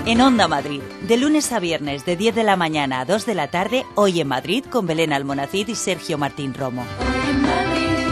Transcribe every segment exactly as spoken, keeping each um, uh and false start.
En Onda Madrid, de lunes a viernes de diez de la mañana a dos de la tarde, Hoy en Madrid con Belén Almonacid y Sergio Martín Romo. Hoy en Madrid.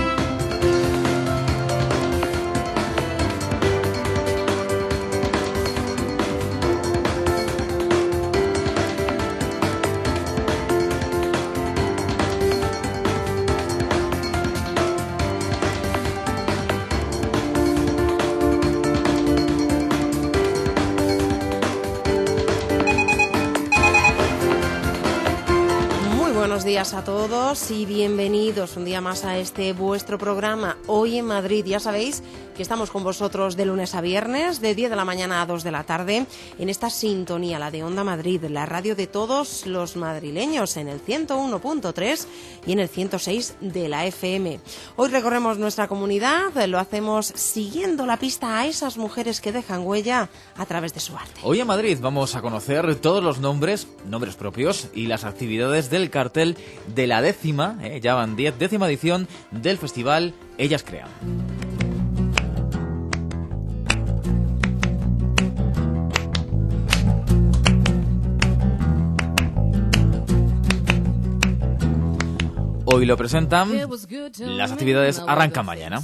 Buenos días a todos y bienvenidos un día más a este vuestro programa Hoy en Madrid. Ya sabéis que estamos con vosotros de lunes a viernes, de diez de la mañana a dos de la tarde, en esta sintonía, la de Onda Madrid, la radio de todos los madrileños, en el ciento uno punto tres y en el ciento seis de la F M. Hoy recorremos nuestra comunidad, lo hacemos siguiendo la pista a esas mujeres que dejan huella a través de su arte. Hoy en Madrid vamos a conocer todos los nombres, nombres propios y las actividades del cartel de la décima, eh, ya van diez, décima edición del festival Ellas Crean. Hoy lo presentan, las actividades arrancan mañana.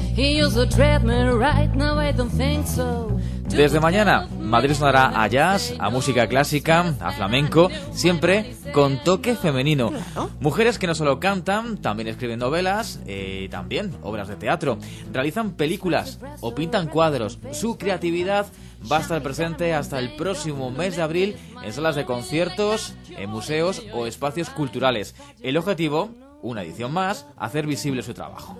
Desde mañana, Madrid sonará a jazz, a música clásica, a flamenco, siempre con toque femenino. Mujeres que no solo cantan, también escriben novelas, eh, también obras de teatro, realizan películas o pintan cuadros. Su creatividad va a estar presente hasta el próximo mes de abril en salas de conciertos, en museos o espacios culturales. El objetivo, una edición más, hacer visible su trabajo.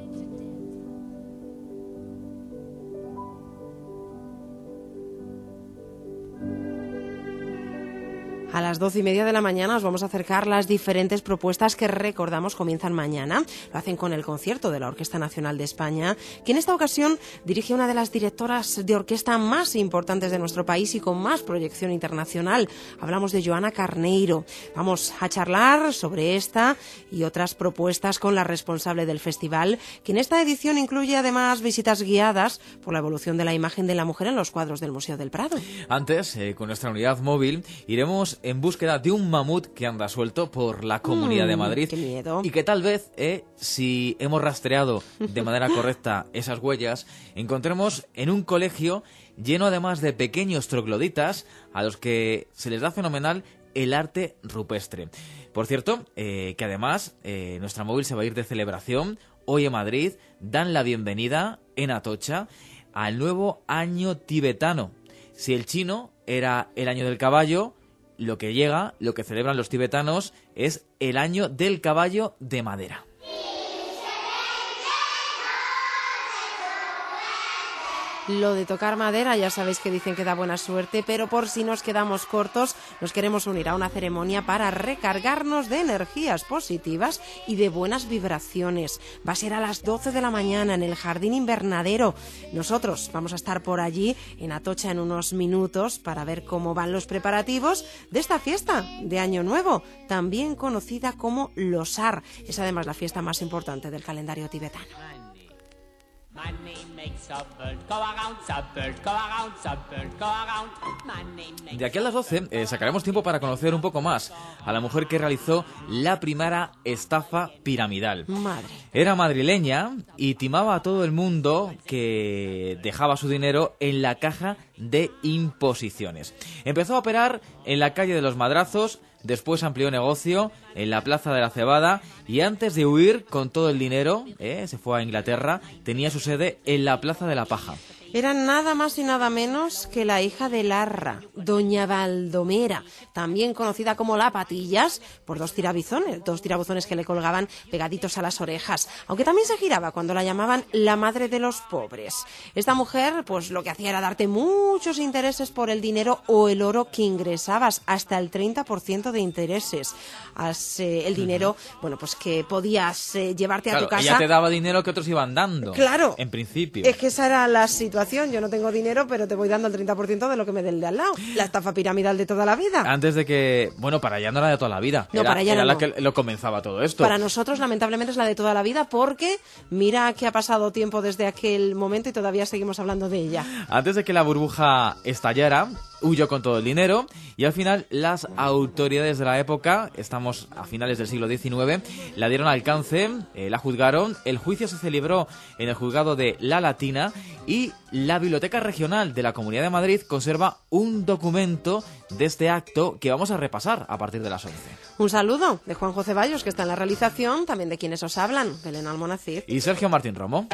A las doce y media de la mañana os vamos a acercar las diferentes propuestas que, recordamos, comienzan mañana. Lo hacen con el concierto de la Orquesta Nacional de España, que en esta ocasión dirige una de las directoras de orquesta más importantes de nuestro país y con más proyección internacional. Hablamos de Joana Carneiro. Vamos a charlar sobre esta y otras propuestas con la responsable del festival, que en esta edición incluye además visitas guiadas por la evolución de la imagen de la mujer en los cuadros del Museo del Prado. Antes, eh, con nuestra unidad móvil, iremos en búsqueda de un mamut que anda suelto por la Comunidad mm, de Madrid. ¡Qué miedo! Y que tal vez, eh, si hemos rastreado de manera correcta esas huellas, encontremos en un colegio lleno además de pequeños trogloditas a los que se les da fenomenal el arte rupestre. Por cierto, eh, que además eh, nuestra móvil se va a ir de celebración. Hoy en Madrid dan la bienvenida en Atocha al nuevo año tibetano. Si el chino era el año del caballo, lo que llega, lo que celebran los tibetanos, es el año del caballo de madera. Lo de tocar madera, ya sabéis que dicen que da buena suerte, pero por si nos quedamos cortos, nos queremos unir a una ceremonia para recargarnos de energías positivas y de buenas vibraciones. Va a ser a las doce de la mañana en el Jardín Invernadero. Nosotros vamos a estar por allí en Atocha en unos minutos para ver cómo van los preparativos de esta fiesta de Año Nuevo, también conocida como Losar. Es además la fiesta más importante del calendario tibetano. De aquí a las doce eh, sacaremos tiempo para conocer un poco más a la mujer que realizó la primera estafa piramidal. Madre. Era madrileña y timaba a todo el mundo que dejaba su dinero en la caja de imposiciones. Empezó a operar en la calle de los Madrazos, después amplió negocio en la Plaza de la Cebada y antes de huir con todo el dinero, eh, se fue a Inglaterra, tenía su sede en la Plaza de la Paja. Era nada más y nada menos que la hija de Larra, doña Baldomera, también conocida como la Patillas, por dos tirabuzones, dos tirabuzones que le colgaban pegaditos a las orejas, aunque también se giraba cuando la llamaban la madre de los pobres. Esta mujer, pues lo que hacía era darte muchos intereses por el dinero o el oro que ingresabas, hasta el treinta por ciento de intereses. As, eh, el dinero, bueno, pues que podías eh, llevarte claro, a tu casa. Ella te daba dinero que otros iban dando. Claro. En principio. Es que esa era la situación situación, yo no tengo dinero, pero te voy dando el treinta por ciento de lo que me dé el de al lado. La estafa piramidal de toda la vida. Antes de que... Bueno, para ella no era de toda la vida. No, era, para ella era no. la que lo comenzaba todo esto. Para nosotros, lamentablemente, es la de toda la vida porque mira que ha pasado tiempo desde aquel momento y todavía seguimos hablando de ella. Antes de que la burbuja estallara, huyó con todo el dinero y al final las autoridades de la época, estamos a finales del siglo diecinueve, la dieron alcance, eh, la juzgaron, el juicio se celebró en el juzgado de La Latina y la Biblioteca Regional de la Comunidad de Madrid conserva un documento de este acto que vamos a repasar a partir de las once. Un saludo de Juanjo Ceballos, que está en la realización, también de quienes os hablan, Belén Almonacid y Sergio Martín Romo.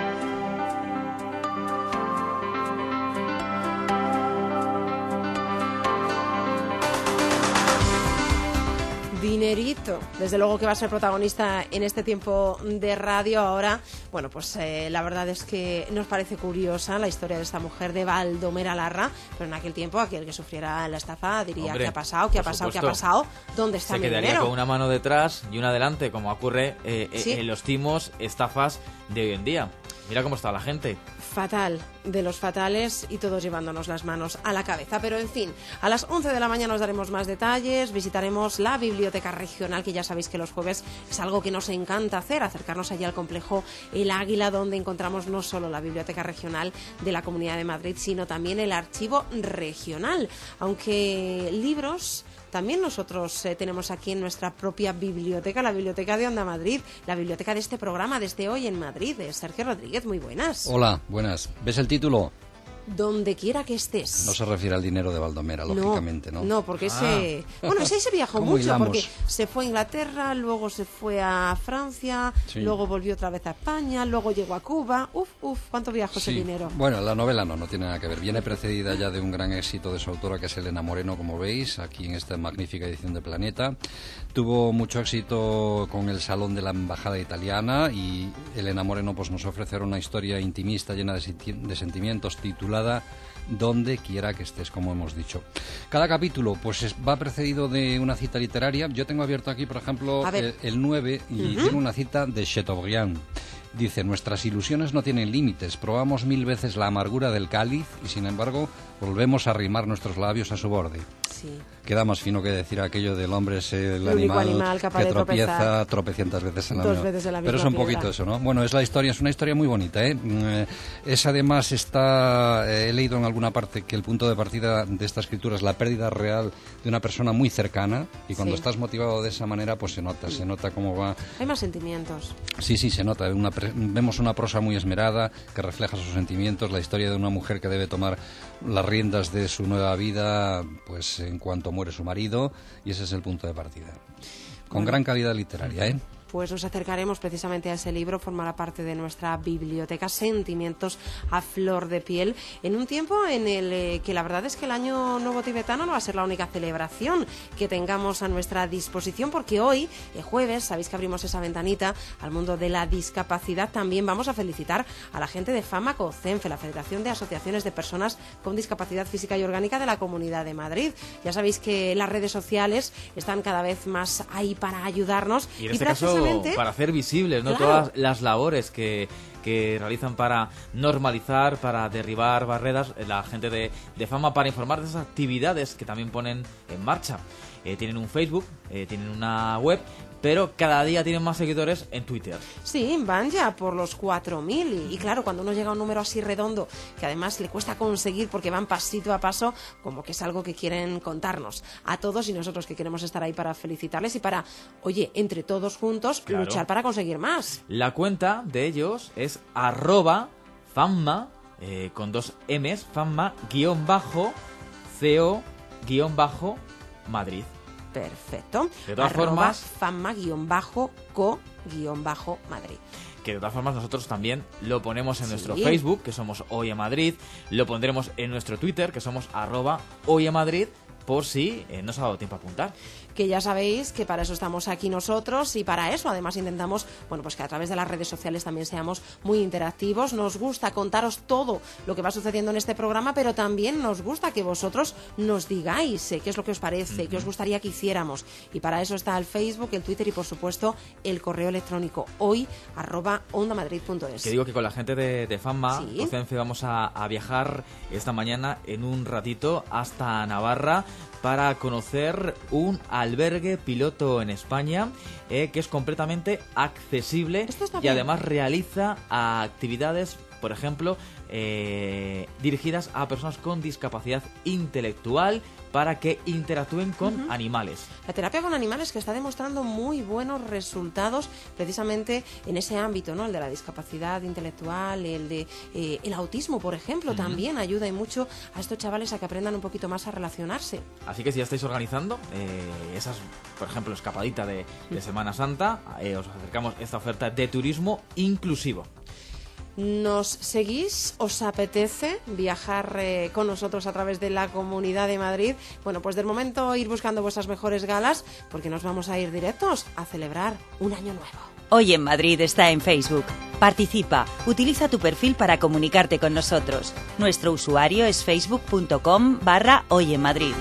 Dinerito, desde luego que va a ser protagonista en este tiempo de radio ahora. Bueno, pues eh, la verdad es que nos parece curiosa la historia de esta mujer de Baldomera Larra, pero en aquel tiempo aquel que sufriera la estafa diría: Hombre, ¿qué ha pasado? ¿Qué ha pasado? supuesto. ¿Qué ha pasado? ¿Dónde está Se mi quedaría dinero? con una mano detrás y una adelante, como ocurre eh, ¿Sí? en los timos, estafas de hoy en día. Mira cómo está la gente. Fatal, de los fatales, y todos llevándonos las manos a la cabeza. Pero en fin, a las once de la mañana os daremos más detalles, visitaremos la Biblioteca Regional, que ya sabéis que los jueves es algo que nos encanta hacer, acercarnos allí al complejo El Águila, donde encontramos no solo la Biblioteca Regional de la Comunidad de Madrid, sino también el Archivo Regional. Aunque libros... También nosotros eh, tenemos aquí en nuestra propia biblioteca, la Biblioteca de Onda Madrid, la biblioteca de este programa, desde Hoy en Madrid. Eh, Sergio Rodríguez, muy buenas. Hola, buenas. ¿Ves el título? Donde quiera que estés. No se refiere al dinero de Baldomera, No, lógicamente, ¿no? No, porque Ah. ese... Bueno, ese se viajó ¿Cómo mucho, hilamos? porque se fue a Inglaterra, luego se fue a Francia, Sí. luego volvió otra vez a España, luego llegó a Cuba. Uf, uf, ¿cuánto viajó ese Sí. dinero? Bueno, la novela no, no tiene nada que ver. Viene precedida ya de un gran éxito de su autora, que es Elena Moreno, como veis, aquí en esta magnífica edición de Planeta. Tuvo mucho éxito con el Salón de la Embajada Italiana y Elena Moreno pues nos ofrece ahora una historia intimista llena de, senti- de sentimientos, titulada Donde quiera que estés, como hemos dicho. Cada capítulo pues es- va precedido de una cita literaria. Yo tengo abierto aquí, por ejemplo, A ver. el, el nueve y tiene una cita de Chateaubriand. Dice: nuestras ilusiones no tienen límites, probamos mil veces la amargura del cáliz y sin embargo volvemos a arrimar nuestros labios a su borde. Sí. Queda más fino que decir aquello del hombre es el, El único animal, animal capaz que de tropieza tropezar tropecientas veces en la dos misma. veces en la Pero es misma un piedra. poquito eso, ¿no? Bueno, es la historia, es una historia muy bonita, ¿eh? Mm, Es además, está, eh, he leído en alguna parte que el punto de partida de esta escritura es la pérdida real de una persona muy cercana, y cuando Sí. estás motivado de esa manera, pues se nota, se nota cómo va. Hay más sentimientos. Sí, sí, se nota. Una pre- vemos una prosa muy esmerada que refleja sus sentimientos, la historia de una mujer que debe tomar las riendas de su nueva vida, pues en cuanto muere su marido, y ese es el punto de partida. Con Bueno. gran calidad literaria, ¿eh? Pues nos acercaremos precisamente a ese libro, formará parte de nuestra biblioteca, Sentimientos a flor de piel, en un tiempo en el eh, que la verdad es que el Año Nuevo Tibetano no va a ser la única celebración que tengamos a nuestra disposición, porque hoy, el jueves, sabéis que abrimos esa ventanita al mundo de la discapacidad. También vamos a felicitar a la gente de FAMACO-CENFE, la Federación de Asociaciones de Personas con Discapacidad Física y Orgánica de la Comunidad de Madrid. Ya sabéis que las redes sociales están cada vez más ahí para ayudarnos. Y en este caso, para hacer visibles, ¿no? Claro. Todas las labores que, que realizan para normalizar, para derribar barreras, eh, la gente de, de Fama, para informar de esas actividades que también ponen en marcha. Eh, tienen un Facebook, eh, tienen una web, pero cada día tienen más seguidores en Twitter. Sí, van ya por los cuatro mil y, y claro, cuando uno llega a un número así redondo, que además le cuesta conseguir porque van pasito a paso, como que es algo que quieren contarnos a todos, y nosotros que queremos estar ahí para felicitarles y para, oye, entre todos juntos, Claro. luchar para conseguir más. La cuenta de ellos es arroba famma, eh, con dos M's, famma guión bajo, co guión bajo, Madrid. Perfecto. De todas Arroba formas- fama-co-madrid. Que de todas formas nosotros también lo ponemos en Sí. nuestro Facebook, que somos Hoy en Madrid, lo pondremos en nuestro Twitter, que somos arroba Hoy en Madrid, por si eh, no os ha dado tiempo a apuntar. que ya sabéis que para eso estamos aquí nosotros y para eso además intentamos, bueno, pues que a través de las redes sociales también seamos muy interactivos. Nos gusta contaros todo lo que va sucediendo en este programa, pero también nos gusta que vosotros nos digáis eh, qué es lo que os parece, uh-huh. qué os gustaría que hiciéramos. Y para eso está el Facebook, el Twitter y por supuesto el correo electrónico hoy arroba ondamadrid punto es. Que digo que con la gente de, de FAMMA, ¿Sí? Ocenfe, vamos a, a viajar esta mañana en un ratito hasta Navarra para conocer un albergue piloto en España eh, que es completamente accesible y además realiza actividades, por ejemplo, eh, dirigidas a personas con discapacidad intelectual para que interactúen con uh-huh. animales. La terapia con animales que está demostrando muy buenos resultados precisamente en ese ámbito, ¿no? El de la discapacidad intelectual, el de eh, el autismo, por ejemplo, uh-huh. también ayuda y mucho a estos chavales a que aprendan un poquito más a relacionarse. Así que si ya estáis organizando eh, esas, por ejemplo, escapadita de, de Semana Santa, eh, os acercamos esta oferta de turismo inclusivo. ¿Nos seguís? ¿Os apetece viajar eh, con nosotros a través de la Comunidad de Madrid? Bueno, pues del momento ir buscando vuestras mejores galas porque nos vamos a ir directos a celebrar un año nuevo. Hoy en Madrid está en Facebook. Participa, utiliza tu perfil para comunicarte con nosotros. Nuestro usuario es facebook.com barra Hoy en Madrid.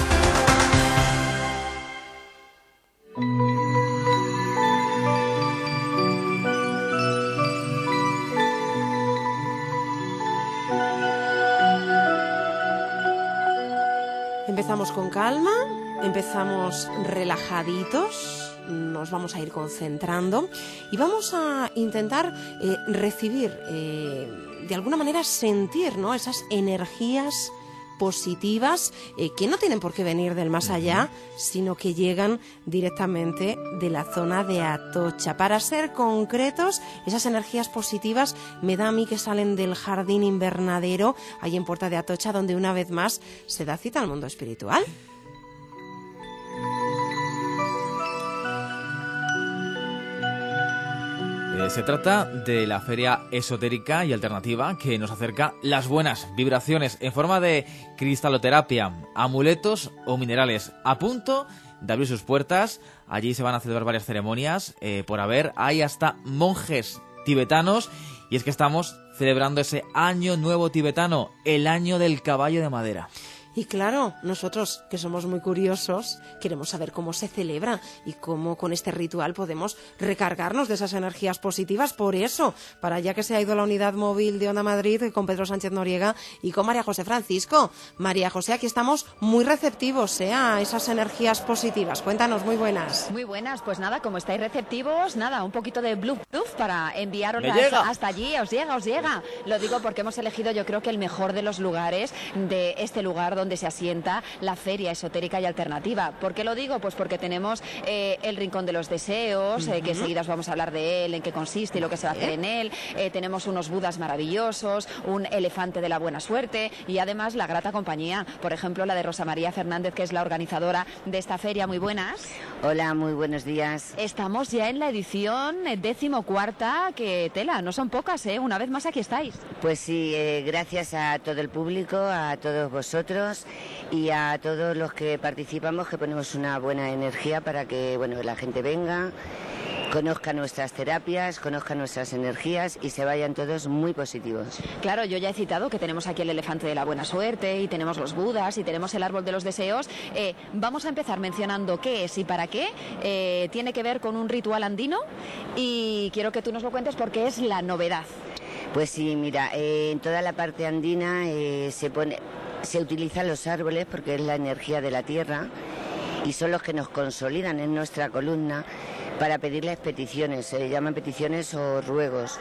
Empezamos con calma, empezamos relajaditos, nos vamos a ir concentrando y vamos a intentar eh, recibir, eh, de alguna manera sentir, ¿no?, esas energías positivas eh, que no tienen por qué venir del más allá, sino que llegan directamente de la zona de Atocha. Para ser concretos, esas energías positivas me da a mí que salen del jardín invernadero, ahí en Puerta de Atocha, donde una vez más se da cita al mundo espiritual. Se trata de la feria esotérica y alternativa que nos acerca las buenas vibraciones en forma de cristaloterapia, amuletos o minerales. A punto de abrir sus puertas, allí se van a celebrar varias ceremonias eh, por haber. Hay hasta monjes tibetanos y es que estamos celebrando ese año nuevo tibetano, el año del caballo de madera. Y claro, nosotros, que somos muy curiosos, queremos saber cómo se celebra y cómo con este ritual podemos recargarnos de esas energías positivas. Por eso, para ya que se ha ido la unidad móvil de Onda Madrid con Pedro Sánchez Noriega y con María José Francisco. María José, aquí estamos muy receptivos ¿eh? a esas energías positivas. Cuéntanos, muy buenas. Muy buenas, pues nada, como estáis receptivos, nada, un poquito de Bluetooth para enviaros hasta, hasta allí. Os llega, os llega. Lo digo porque hemos elegido, yo creo que el mejor de los lugares, de este lugar donde se asienta la Feria Esotérica y Alternativa. ¿Por qué lo digo? Pues porque tenemos eh, el Rincón de los Deseos, eh, que enseguida os vamos a hablar de él, en qué consiste y lo que se va a hacer en él. Eh, tenemos unos budas maravillosos, un elefante de la buena suerte y además la grata compañía, por ejemplo, la de Rosa María Fernández, que es la organizadora de esta feria. Muy buenas. Hola, muy buenos días. Estamos ya en la edición decimocuarta, que tela, no son pocas, ¿eh? Una vez más aquí estáis. Pues sí, eh, gracias a todo el público, a todos vosotros y a todos los que participamos, que ponemos una buena energía para que, bueno, la gente venga, conozca nuestras terapias, conozca nuestras energías y se vayan todos muy positivos. Claro, yo ya he citado que tenemos aquí el elefante de la buena suerte y tenemos los budas y tenemos el árbol de los deseos. Eh, vamos a empezar mencionando qué es y para qué. Eh, tiene que ver con un ritual andino y quiero que tú nos lo cuentes porque es la novedad. Pues sí, mira, eh, en toda la parte andina eh, se pone... Se utilizan los árboles porque es la energía de la tierra y son los que nos consolidan en nuestra columna para pedirles peticiones, se llaman peticiones o ruegos.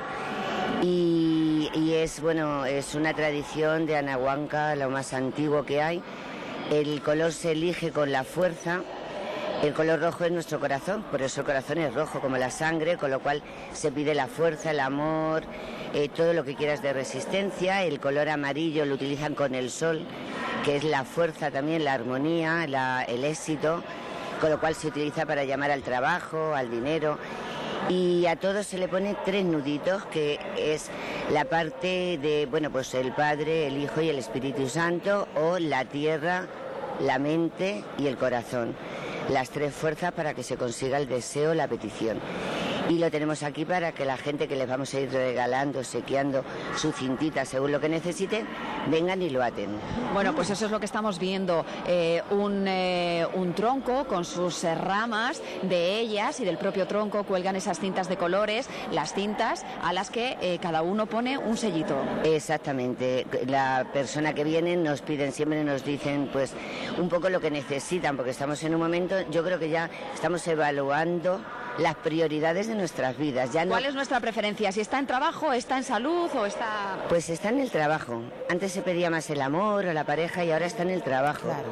Y, y es, bueno, es una tradición de Anahuanca, lo más antiguo que hay. El color se elige con la fuerza. El color rojo es nuestro corazón, por eso el corazón es rojo como la sangre, con lo cual se pide la fuerza, el amor, eh, todo lo que quieras de resistencia. El color amarillo lo utilizan con el sol, que es la fuerza también, la armonía, la, el éxito, con lo cual se utiliza para llamar al trabajo, al dinero. Y a todos se le pone tres nuditos, que es la parte de, bueno, pues el Padre, el Hijo y el Espíritu Santo, o la tierra, la mente y el corazón. las tres fuerzas para que se consiga el deseo, la petición. Y lo tenemos aquí para que la gente que les vamos a ir regalando, obsequiando su cintita según lo que necesiten, vengan y lo aten. Bueno, pues eso es lo que estamos viendo, eh, un, eh, un tronco con sus eh, ramas, de ellas y del propio tronco cuelgan esas cintas de colores, las cintas a las que eh, cada uno pone un sellito. Exactamente, la persona que viene nos piden, siempre nos dicen pues un poco lo que necesitan, porque estamos en un momento, yo creo que ya estamos evaluando las prioridades de nuestras vidas. Ya no... ¿Cuál es nuestra preferencia? ¿Si está en trabajo, está en salud o está...? Pues está en el trabajo. Antes se pedía más el amor o la pareja y ahora está en el trabajo. Claro.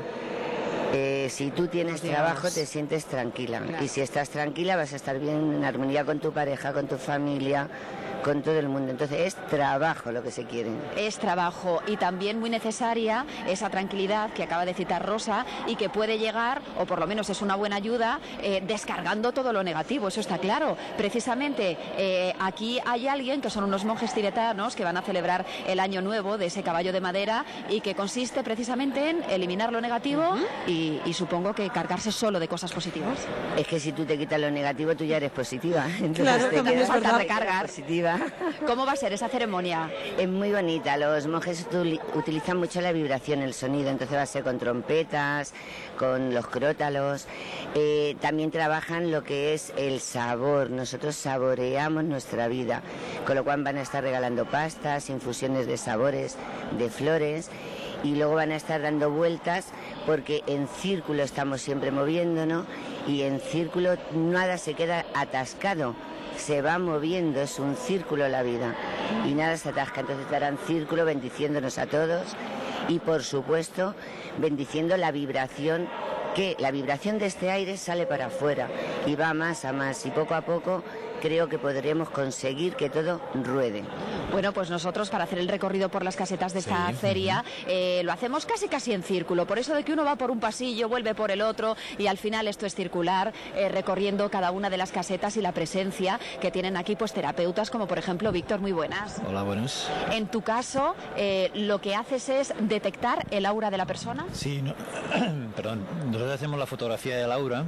Eh, si tú tienes Pues trabajo digamos... te sientes tranquila. Claro. Y si estás tranquila vas a estar bien en armonía con tu pareja, con tu familia, con todo el mundo. Entonces es trabajo lo que se quiere. Es trabajo y también muy necesaria esa tranquilidad que acaba de citar Rosa y que puede llegar, o por lo menos es una buena ayuda, eh, descargando todo lo negativo, eso está claro. Precisamente eh, aquí hay alguien que son unos monjes tibetanos que van a celebrar el año nuevo de ese caballo de madera y que consiste precisamente en eliminar lo negativo uh-huh. y, y supongo que cargarse solo de cosas positivas. Es que si tú te quitas lo negativo tú ya eres positiva. Entonces claro, te también es falta verdad. recargar. Positiva. ¿Cómo va a ser esa ceremonia? Es muy bonita, los monjes utilizan mucho la vibración, el sonido, entonces va a ser con trompetas, con los crótalos, eh, también trabajan lo que es el sabor, nosotros saboreamos nuestra vida, con lo cual van a estar regalando pastas, infusiones de sabores, de flores, y luego van a estar dando vueltas porque en círculo estamos siempre moviéndonos y en círculo nada se queda atascado. Se va moviendo, es un círculo la vida y nada se atasca, entonces estarán círculo bendiciéndonos a todos y por supuesto bendiciendo la vibración, que la vibración de este aire sale para afuera y va más a más y poco a poco creo que podremos conseguir que todo ruede. Bueno, pues nosotros para hacer el recorrido por las casetas de esta sí. feria eh, lo hacemos casi casi en círculo, por eso de que uno va por un pasillo, vuelve por el otro y al final esto es circular, eh, recorriendo cada una de las casetas y la presencia que tienen aquí pues terapeutas como por ejemplo Víctor, muy buenas. Hola, buenas. En tu caso, eh, lo que haces es detectar el aura de la persona. Sí, no, perdón, nosotros hacemos la fotografía del aura,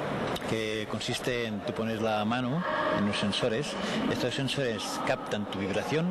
que consiste en tú pones la mano en unos sensores, estos sensores captan tu vibración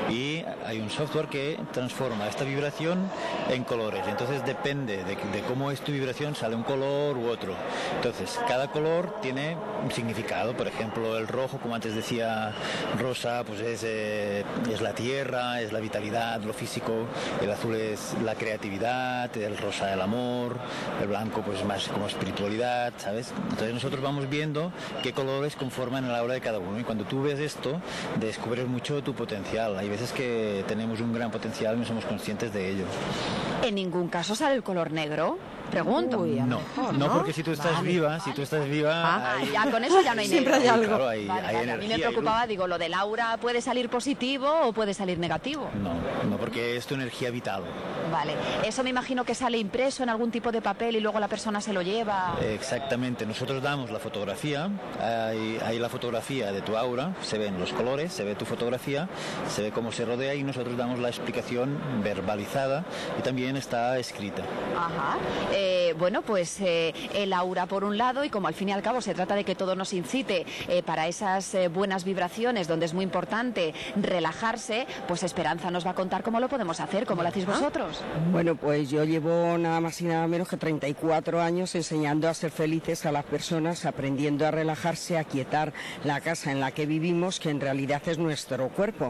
y hay un software que transforma esta vibración en colores, entonces depende de, de cómo es tu vibración sale un color u otro, entonces cada color tiene un significado, por ejemplo el rojo, como antes decía Rosa, pues es, eh, es la tierra, es la vitalidad, lo físico, el azul es la creatividad, el rosa el amor, el blanco pues más como espiritualidad, ¿sabes? Entonces nosotros vamos viendo qué colores conforman el aura de cada uno y cuando tú ves esto descubres mucho tu potencial. Hay veces que tenemos un gran potencial y no somos conscientes de ello. ¿En ningún caso sale el color negro? Pregunto. Uy, no, mejor, no, ¿no? porque si tú estás Vale, viva, vale. si tú estás viva... Ah, hay... ya con eso ya no hay Siempre negro. hay algo. Claro, hay, Vale, hay vale. A mí me energía, preocupaba, hay luz. digo, lo del aura puede salir positivo o puede salir negativo. No, no, porque es tu energía vital. Vale, eso me imagino que sale impreso en algún tipo de papel y luego la persona se lo lleva. Exactamente, nosotros damos la fotografía, hay, hay la fotografía de tu aura, se ven los colores, se ve tu fotografía, se ve cómo se rodea y nosotros damos la explicación verbalizada y también está escrita. Ajá. Eh, bueno, pues eh, el aura por un lado y como al fin y al cabo se trata de que todo nos incite eh, para esas eh, buenas vibraciones donde es muy importante relajarse, pues Esperanza nos va a contar cómo lo podemos hacer, cómo lo hacéis vosotros. Bueno, pues yo llevo nada más y nada menos que treinta y cuatro años enseñando a ser felices a las personas, aprendiendo a relajarse, a quietar la casa en la que vivimos, que en realidad es nuestro cuerpo,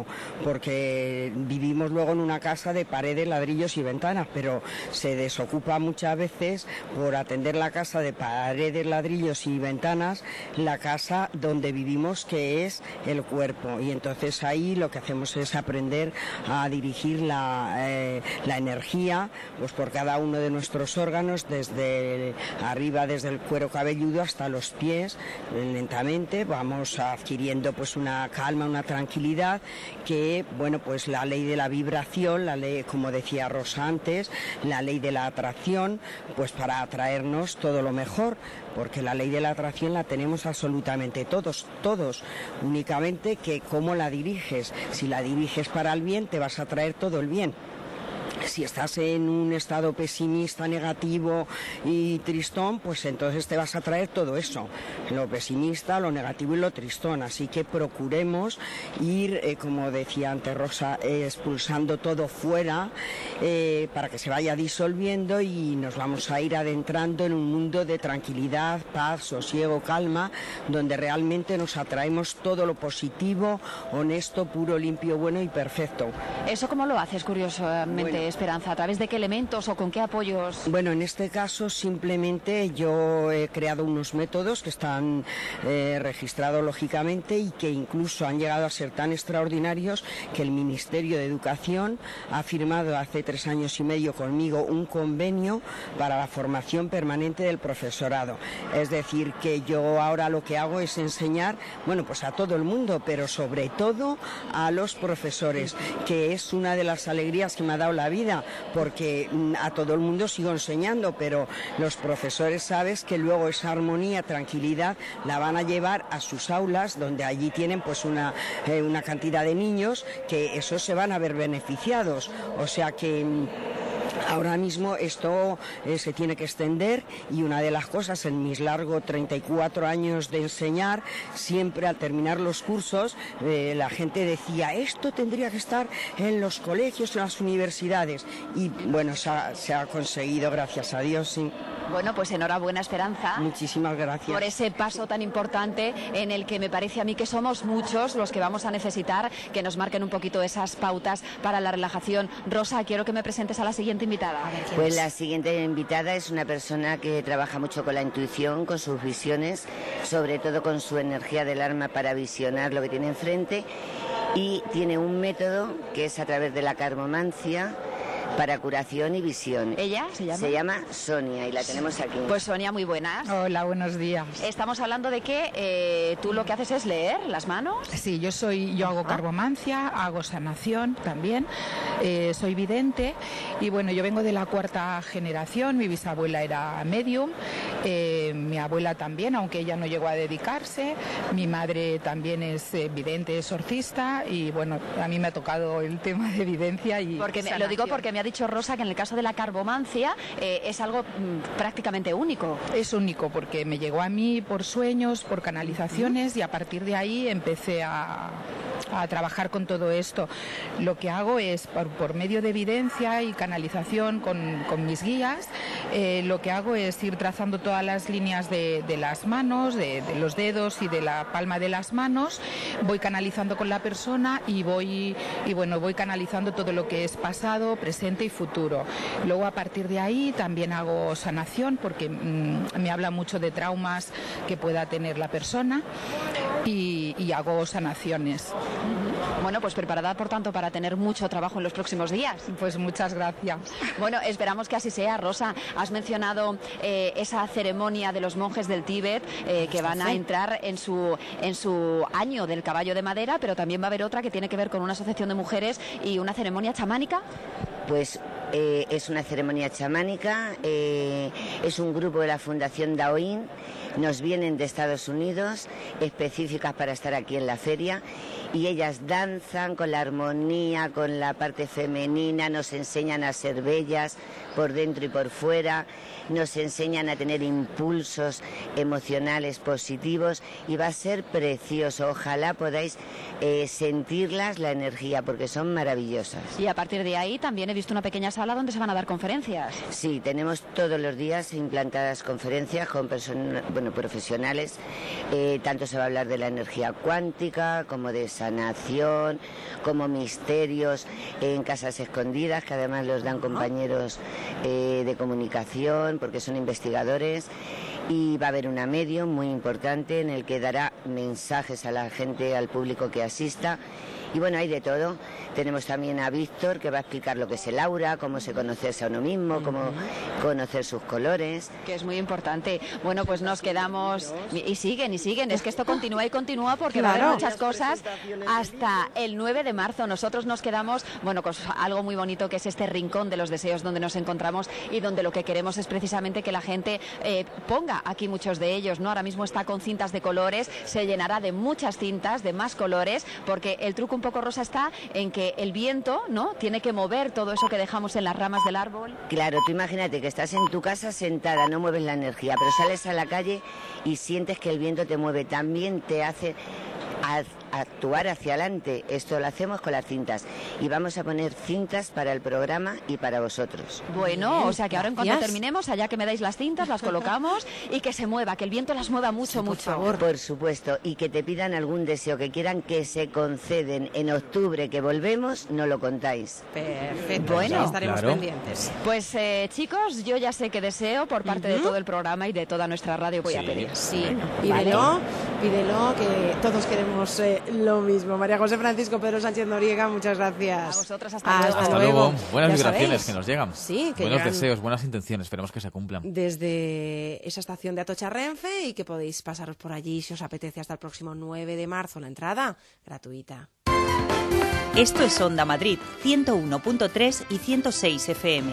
porque vivimos luego en una casa de paredes, ladrillos y ventanas, pero se desocupa muchas veces por atender la casa de paredes, ladrillos y ventanas, la casa donde vivimos, que es el cuerpo, y entonces ahí lo que hacemos es aprender a dirigir la, eh, la energía pues por cada uno de nuestros órganos, desde arriba, desde el cuero cabelludo hasta los pies. Lentamente vamos adquiriendo pues una calma, una tranquilidad, que bueno, pues la ley de la vibración, la ley, como decía Rosa antes, la ley de la atracción, pues para atraernos todo lo mejor, porque la ley de la atracción la tenemos absolutamente todos, todos, únicamente que cómo la diriges. Si la diriges para el bien, te vas a traer todo el bien. Si estás en un estado pesimista, negativo y tristón, pues entonces te vas a traer todo eso, lo pesimista, lo negativo y lo tristón. Así que procuremos ir, eh, como decía antes Rosa, eh, expulsando todo fuera eh, para que se vaya disolviendo y nos vamos a ir adentrando en un mundo de tranquilidad, paz, sosiego, calma, donde realmente nos atraemos todo lo positivo, honesto, puro, limpio, bueno y perfecto. ¿Eso cómo lo haces, curiosamente, bueno, Esperanza? ¿A través de qué elementos o con qué apoyos? Bueno, en este caso simplemente yo he creado unos métodos que están eh, registrados lógicamente y que incluso han llegado a ser tan extraordinarios que el Ministerio de Educación ha firmado hace tres años y medio conmigo un convenio para la formación permanente del profesorado. Es decir, que yo ahora lo que hago es enseñar, bueno, pues a todo el mundo, pero sobre todo a los profesores, que es una de las alegrías que me ha dado la vida, porque a todo el mundo sigo enseñando, pero los profesores sabes que luego esa armonía, tranquilidad, la van a llevar a sus aulas, donde allí tienen pues una, eh, una cantidad de niños que esos se van a ver beneficiados. O sea que ahora mismo esto eh, se tiene que extender, y una de las cosas en mis largos treinta y cuatro años de enseñar, siempre al terminar los cursos eh, la gente decía, esto tendría que estar en los colegios, en las universidades, y bueno, se ha, se ha conseguido, gracias a Dios, sí. Bueno, pues enhorabuena, Esperanza. Muchísimas gracias. Por ese paso tan importante en el que me parece a mí que somos muchos los que vamos a necesitar que nos marquen un poquito esas pautas para la relajación. Rosa, quiero que me presentes a la siguiente invitada. Pues la siguiente invitada es una persona que trabaja mucho con la intuición, con sus visiones, sobre todo con su energía del alma para visionar lo que tiene enfrente, y tiene un método que es a través de la carbomancia para curación y visión. ¿Ella se llama? Se llama Sonia y la tenemos aquí. Pues Sonia, muy buenas. Hola, buenos días. Estamos hablando de que eh, tú lo que haces es leer las manos. Sí, yo soy, yo hago carbomancia, hago sanación también, eh, soy vidente, y bueno, yo vengo de la cuarta generación. Mi bisabuela era medium, eh, mi abuela también, aunque ella no llegó a dedicarse, mi madre también es eh, vidente, exorcista, y bueno, a mí me ha tocado el tema de evidencia y porque me, lo digo porque me ha dicho Rosa que en el caso de la carbomancia eh, es algo mm, prácticamente único. Es único porque me llegó a mí por sueños, por canalizaciones, y a partir de ahí empecé a, a trabajar con todo esto. Lo que hago es, por, por medio de evidencia y canalización con, con mis guías, eh, lo que hago es ir trazando todas las líneas de, de las manos, de, de los dedos y de la palma de las manos, voy canalizando con la persona y voy, y bueno, voy canalizando todo lo que es pasado, presente y futuro. Luego, a partir de ahí también hago sanación, porque mmm, me habla mucho de traumas que pueda tener la persona, y, y hago sanaciones. Bueno, pues preparada por tanto para tener mucho trabajo en los próximos días. Pues muchas gracias. Bueno, esperamos que así sea. Rosa, has mencionado eh, esa ceremonia de los monjes del Tíbet eh, que van a entrar en su, en su año del caballo de madera, pero también va a haber otra que tiene que ver con una asociación de mujeres y una ceremonia chamánica. Pues eh, es una ceremonia chamánica, eh, es un grupo de la Fundación Daoín, nos vienen de Estados Unidos, específicas para estar aquí en la feria, y ellas danzan con la armonía, con la parte femenina, nos enseñan a ser bellas por dentro y por fuera, nos enseñan a tener impulsos emocionales positivos, y va a ser precioso. Ojalá podáis eh, sentirlas, la energía, porque son maravillosas. Y a partir de ahí también he visto una pequeña sala donde se van a dar conferencias. Sí, tenemos todos los días implantadas conferencias con person- bueno, profesionales. Eh, tanto se va a hablar de la energía cuántica, como de sanación, como misterios en casas escondidas, que además los dan compañeros eh, de comunicación, porque son investigadores. Y va a haber una medium muy importante en el que dará mensajes a la gente, al público que asista. Y bueno, hay de todo. Tenemos también a Víctor, que va a explicar lo que es el aura, cómo se conocerse a uno mismo, cómo conocer sus colores. Que es muy importante. Bueno, pues nos quedamos... Y siguen, y siguen. Es que esto continúa y continúa porque claro, va a haber muchas cosas hasta el nueve de marzo. Nosotros nos quedamos, bueno, con algo muy bonito, que es este rincón de los deseos donde nos encontramos y donde lo que queremos es precisamente que la gente eh, ponga aquí muchos de ellos, ¿no? Ahora mismo está con cintas de colores, se llenará de muchas cintas, de más colores, porque el truco un poco, Rosa, está en que el viento, ¿no?, tiene que mover todo eso que dejamos en las ramas del árbol. Claro, tú imagínate que estás en tu casa sentada, no mueves la energía, pero sales a la calle y sientes que el viento te mueve, también te hace a actuar hacia adelante. Esto lo hacemos con las cintas y vamos a poner cintas para el programa y para vosotros. Bueno, Bien, o sea que ahora en cuanto gracias. terminemos, allá que me dais las cintas, las colocamos y que se mueva, que el viento las mueva mucho, Sí, por mucho. favor. Por supuesto, y que te pidan algún deseo que quieran que se conceden en octubre, que volvemos, no lo contáis. Perfecto, Bueno, ya estaremos claro. pendientes. Pues eh, chicos, yo ya sé que deseo por parte de todo el programa y de toda nuestra radio voy a Sí. pedir. Sí, Vale. pídelo, pídelo, que todos queremos eh, lo mismo. María José Francisco, Pedro Sánchez Noriega, muchas gracias. A vosotras, hasta luego. Hasta luego. Buenas Ya vibraciones sabéis. que nos llegan. Sí, que Buenos llegan deseos, buenas intenciones. Esperemos que se cumplan. desde esa estación de Atocha Renfe y que podéis pasaros por allí si os apetece hasta el próximo nueve de marzo. La entrada gratuita. Esto es Onda Madrid, ciento uno punto tres y ciento seis F M.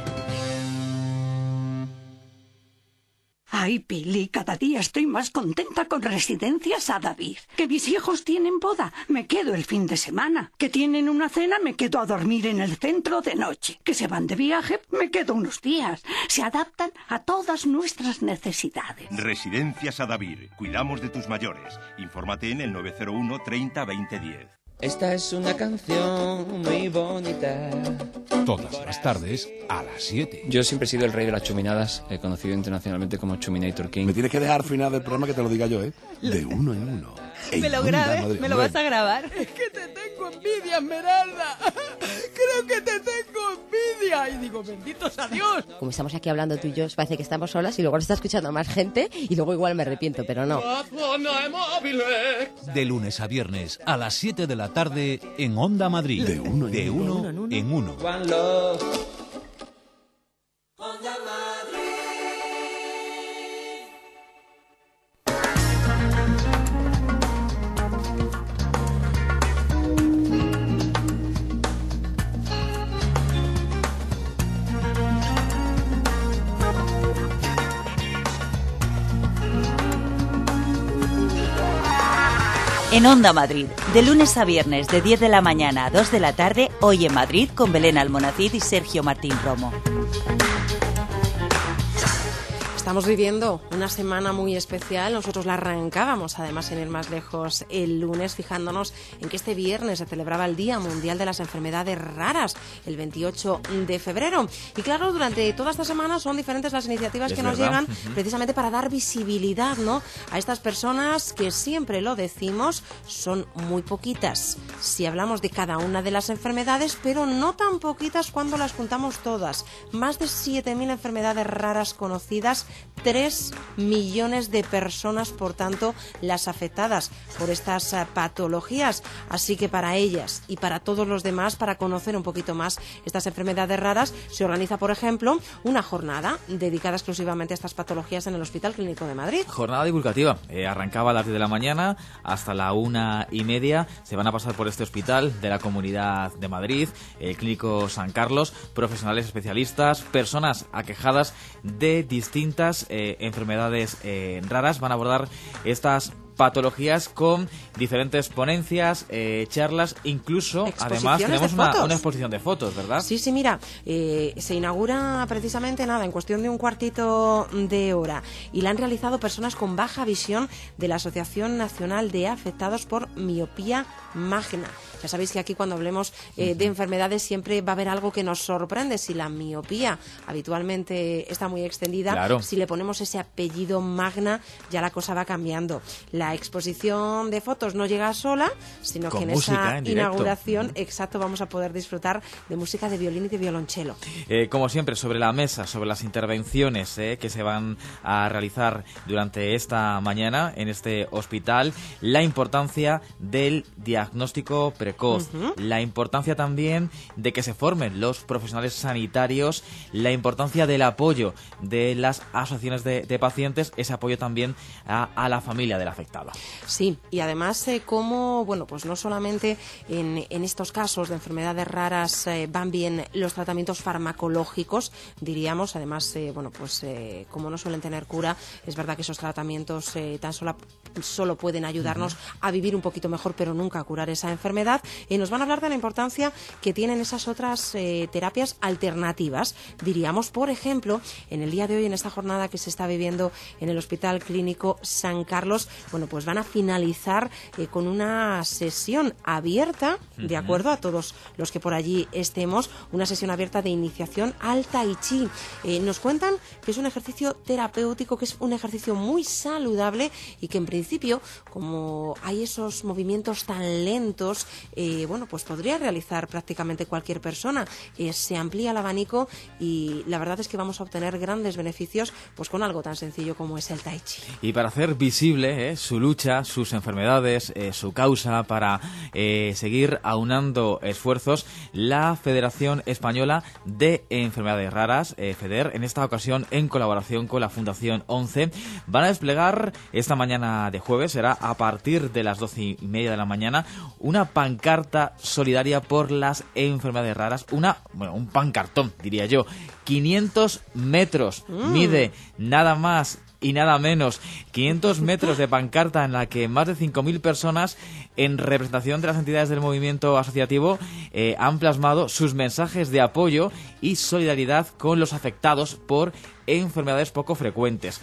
Ay, Pili, cada día estoy más contenta con Residencias Adavid. Que mis hijos tienen boda, me quedo el fin de semana. Que tienen una cena, me quedo a dormir en el centro de noche. Que se van de viaje, me quedo unos días. Se adaptan a todas nuestras necesidades. Residencias Adavid. Cuidamos de tus mayores. Infórmate en el nueve cero uno treinta veinte diez. Esta es una canción muy bonita. Todas las tardes a las siete. Yo siempre he sido el rey de las chuminadas, he conocido internacionalmente como Chuminator King. Me tienes que dejar al final del programa que te lo diga yo, ¿eh? De uno en uno. Me lo grabes, me lo vas a grabar. Es que te tengo envidia, Esmeralda. Creo que te tengo envidia. Y digo, bendito sea Dios. Como estamos aquí hablando tú y yo, parece que estamos solas y luego nos está escuchando más gente y luego igual me arrepiento, pero no. De lunes a viernes a las siete de la tarde en Onda Madrid. De uno en de uno, uno en uno. One love. En Onda Madrid, de lunes a viernes de diez de la mañana a dos de la tarde, Hoy en Madrid con Belén Almonacid y Sergio Martín Romo. Estamos viviendo una semana muy especial. Nosotros la arrancábamos, además, sin ir más lejos, el lunes, fijándonos en que este viernes se celebraba el Día Mundial de las Enfermedades Raras, el veintiocho de febrero. Y claro, durante toda esta semana son diferentes las iniciativas Es que nos verdad. llegan Uh-huh. precisamente para dar visibilidad, ¿no?, a estas personas que, siempre lo decimos, son muy poquitas si hablamos de cada una de las enfermedades, pero no tan poquitas cuando las juntamos todas. Más de siete mil enfermedades raras conocidas, tres millones de personas, por tanto, las afectadas por estas uh, patologías. Así que para ellas y para todos los demás, para conocer un poquito más estas enfermedades raras, se organiza, por ejemplo, una jornada dedicada exclusivamente a estas patologías en el Hospital Clínico de Madrid. Jornada divulgativa. Eh, arrancaba a las diez de la mañana hasta la una y media. Se van a pasar por este hospital de la Comunidad de Madrid, el Clínico San Carlos, profesionales especialistas, personas aquejadas de distintas eh, enfermedades eh, raras. Van a abordar estas patologías con diferentes ponencias, eh, charlas, incluso además tenemos una, una exposición de fotos, ¿verdad? Sí, sí, mira, eh, se inaugura precisamente nada, en cuestión de un cuartito de hora, y la han realizado personas con baja visión de la Asociación Nacional de Afectados por Miopía Magna. Ya sabéis que aquí, cuando hablemos eh, de enfermedades, siempre va a haber algo que nos sorprende. Si la miopía habitualmente está muy extendida, claro, si le ponemos ese apellido Magna, ya la cosa va cambiando. La exposición de fotos no llega sola, sino con que en música, esa en directo. inauguración, exacto, vamos a poder disfrutar de música de violín y de violonchelo. Eh, como siempre, sobre la mesa, sobre las intervenciones eh, que se van a realizar durante esta mañana en este hospital, la importancia del diagnóstico precoz, Uh-huh. la importancia también de que se formen los profesionales sanitarios, la importancia del apoyo de las asociaciones de, de pacientes, ese apoyo también a, a la familia del afectado. Sí, y además eh, cómo, bueno, pues no solamente en, en estos casos de enfermedades raras eh, van bien los tratamientos farmacológicos, diríamos, además, eh, bueno, pues eh, como no suelen tener cura, es verdad que esos tratamientos eh, tan solo, solo pueden ayudarnos uh-huh. a vivir un poquito mejor, pero nunca a curar esa enfermedad, Eh, nos van a hablar de la importancia que tienen esas otras eh, terapias alternativas, diríamos, por ejemplo, en el día de hoy, en esta jornada que se está viviendo en el Hospital Clínico San Carlos, bueno, pues van a finalizar eh, con una sesión abierta, de acuerdo a todos los que por allí estemos, una sesión abierta de iniciación al Tai Chi. Eh, nos cuentan que es un ejercicio terapéutico, que es un ejercicio muy saludable y que en principio, como hay esos movimientos tan lentos, eh, bueno, pues podría realizar prácticamente cualquier persona. Eh, se amplía el abanico y la verdad es que vamos a obtener grandes beneficios pues con algo tan sencillo como es el Tai Chi. Y para hacer visible eh, su lucha, sus enfermedades, eh, su causa, para eh, seguir aunando esfuerzos, la Federación Española de Enfermedades Raras, eh, FEDER, en esta ocasión en colaboración con la Fundación once, van a desplegar esta mañana de jueves, será a partir de las doce y media de la mañana, una pancarta solidaria por las enfermedades raras, una, bueno, un pancartón, diría yo, quinientos metros, mm. mide nada más y nada menos, quinientos metros de pancarta en la que más de cinco mil personas, en representación de las entidades del movimiento asociativo, eh, han plasmado sus mensajes de apoyo y solidaridad con los afectados por enfermedades poco frecuentes.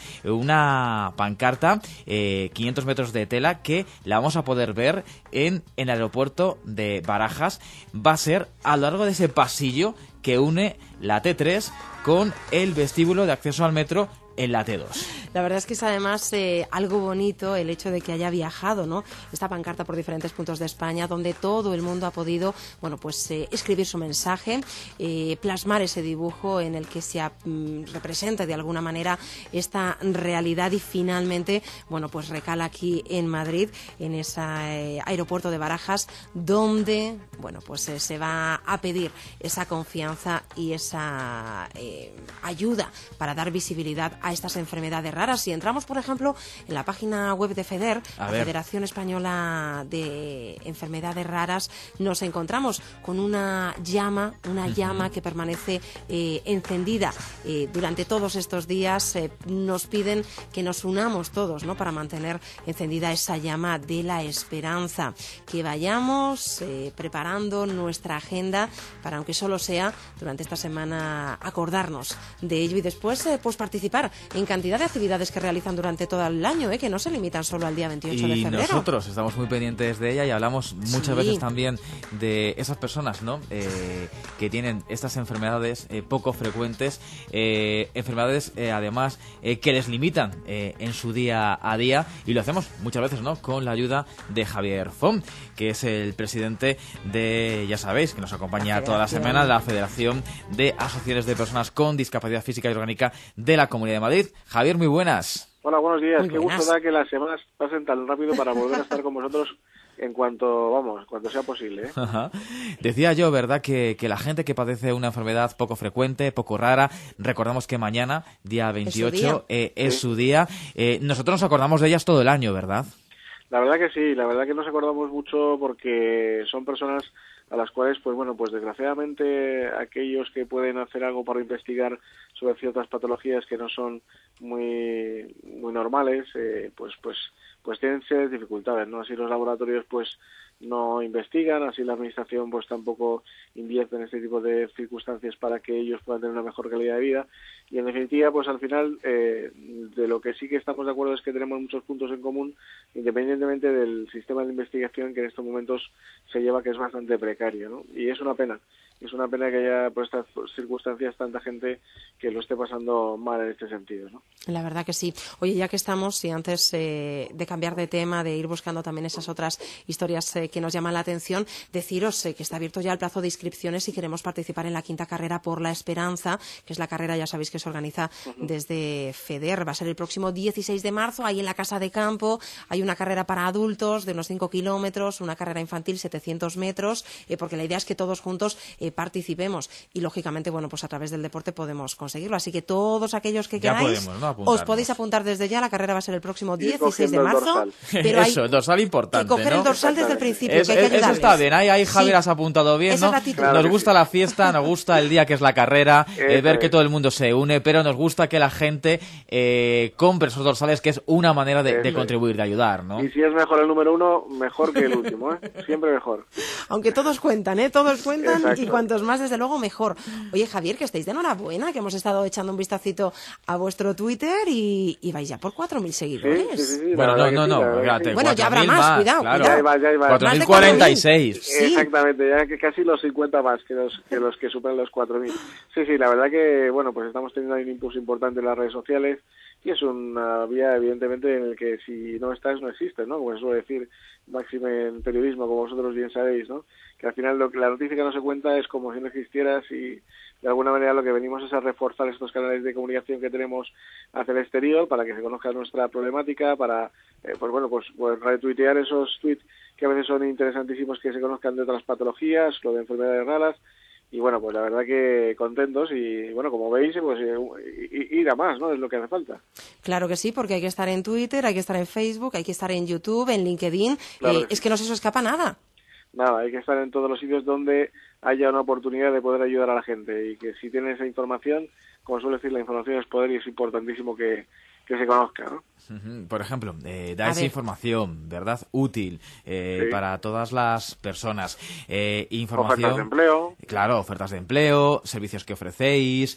Una pancarta, eh, quinientos metros de tela, que la vamos a poder ver en, en el aeropuerto de Barajas. Va a ser a lo largo de ese pasillo que une la T tres con el vestíbulo de acceso al metro en la T dos. La verdad es que es además eh, algo bonito el hecho de que haya viajado, ¿no?, esta pancarta por diferentes puntos de España, donde todo el mundo ha podido, bueno, pues eh, escribir su mensaje, eh, plasmar ese dibujo en el que se mm, representa de alguna manera esta realidad y finalmente, bueno, pues recala aquí en Madrid, en ese eh, aeropuerto de Barajas, donde, bueno, pues eh, se va a pedir esa confianza y esa eh, ayuda para dar visibilidad a estas enfermedades raras. Si entramos, por ejemplo, en la página web de FEDER, la Federación Española de Enfermedades Raras, nos encontramos con una llama, una uh-huh. llama que permanece eh, encendida eh, durante todos estos días. Eh, nos piden que nos unamos todos, ¿no?, para mantener encendida esa llama de la esperanza, que vayamos eh, preparando nuestra agenda para, aunque solo sea durante esta semana, acordarnos de ello y después eh, pues participar en cantidad de actividades que realizan durante todo el año, ¿eh?, que no se limitan solo al día veintiocho de febrero. Y nosotros estamos muy pendientes de ella y hablamos muchas sí. veces también de esas personas, ¿no?, eh, que tienen estas enfermedades eh, poco frecuentes, eh, enfermedades eh, además eh, que les limitan eh, en su día a día, y lo hacemos muchas veces, ¿no?, con la ayuda de Javier Font, que es el presidente de, ya sabéis, que nos acompaña toda la semana, la Federación de Asociaciones de Personas con Discapacidad Física y Orgánica de la Comunidad de Madrid. Javier, muy buenas. Hola, buenos días. Muy Qué buenas. gusto da que las semanas pasen tan rápido para volver a estar con vosotros en cuanto, vamos, cuanto sea posible, ¿eh? Ajá. Decía yo, ¿verdad?, que, que la gente que padece una enfermedad poco frecuente, poco rara, recordamos que mañana, día veintiocho, eh, es sí. su día. Eh, nosotros nos acordamos de ellas todo el año, ¿verdad? La verdad que sí, la verdad que nos acordamos mucho porque son personas a las cuales, pues bueno, pues desgraciadamente aquellos que pueden hacer algo para investigar sobre ciertas patologías que no son muy muy normales, eh, pues pues pues tienen serias dificultades, ¿no? Así los laboratorios pues no investigan, así la administración pues tampoco invierte en este tipo de circunstancias para que ellos puedan tener una mejor calidad de vida, y en definitiva pues al final eh, de lo que sí que estamos de acuerdo es que tenemos muchos puntos en común, independientemente del sistema de investigación que en estos momentos se lleva, que es bastante precario, ¿no? Y es una pena. Es una pena que haya por estas circunstancias tanta gente que lo esté pasando mal en este sentido, ¿no? La verdad que sí. Oye, ya que estamos, y antes eh, de cambiar de tema, de ir buscando también esas otras historias eh, que nos llaman la atención, deciros eh, que está abierto ya el plazo de inscripciones si queremos participar en la quinta carrera por la esperanza, que es la carrera, ya sabéis, que se organiza uh-huh. desde FEDER. Va a ser el próximo dieciséis de marzo, ahí en la Casa de Campo. Hay una carrera para adultos de unos cinco kilómetros, una carrera infantil setecientos metros, eh, porque la idea es que todos juntos eh, eh, participemos y, lógicamente, bueno, pues a través del deporte podemos conseguirlo. Así que todos aquellos que ya queráis, podemos, ¿no? os podéis apuntar desde ya. La carrera va a ser el próximo dieciséis de marzo. Pero Eso, hay el dorsal importante, que coger ¿no? el dorsal desde el principio, Es, que hay que eso ayudarles. está bien, ahí, ahí Javier Sí. has apuntado bien, Esa ¿no? es la actitud. Nos gusta la fiesta, nos gusta el día que es la carrera, eh, Eso ver que es. todo el mundo se une, pero nos gusta que la gente eh, compre esos dorsales, que es una manera de, de Eso contribuir, de ayudar, ¿no? Y si es mejor el número uno, mejor que el último, ¿eh? Siempre mejor. Aunque todos cuentan, ¿eh? Todos cuentan Exacto. y cuantos más, desde luego, mejor. Oye, Javier, que estáis de enhorabuena, que hemos estado echando un vistacito a vuestro Twitter y, y vais ya por cuatro mil seguidores. Sí, sí, sí, la Bueno, no, verdad no, que no, sí, la verdad que fíjate, sí. Bueno, ya habrá cuatro mil más, cuidado, claro. cuidado. Ya iba, ya iba. cuatro Más mil de cuarenta y seis. Sí. Exactamente, ya que casi los cincuenta más que los que, los que superan los cuatro mil. Sí, sí, la verdad que, bueno, pues estamos teniendo ahí un impulso importante en las redes sociales y es una vía, evidentemente, en el que si no estás, no existes, ¿no? Como se suele decir, máxime en periodismo, como vosotros bien sabéis, ¿no? Que al final lo que la noticia que no se cuenta es como si no existieras y de alguna manera lo que venimos es a reforzar estos canales de comunicación que tenemos hacia el exterior para que se conozca nuestra problemática, para, eh, pues bueno, pues, pues retuitear esos tweets que a veces son interesantísimos que se conozcan de otras patologías, lo de enfermedades raras. Y bueno, pues la verdad que contentos y bueno, como veis, pues ir a más, ¿no? Es lo que hace falta. Claro que sí, porque hay que estar en Twitter, hay que estar en Facebook, hay que estar en YouTube, en LinkedIn. Claro eh, que es que no se os escapa nada. Nada, hay que estar en todos los sitios donde haya una oportunidad de poder ayudar a la gente y que si tienen esa información, como suele decir, la información es poder y es importantísimo que, que se conozca, ¿no? Uh-huh. Por ejemplo, eh, A dais ver. información, ¿verdad? Útil eh, Sí. para todas las personas. Eh, información. Ofertas de empleo. Claro, ofertas de empleo, servicios que ofrecéis,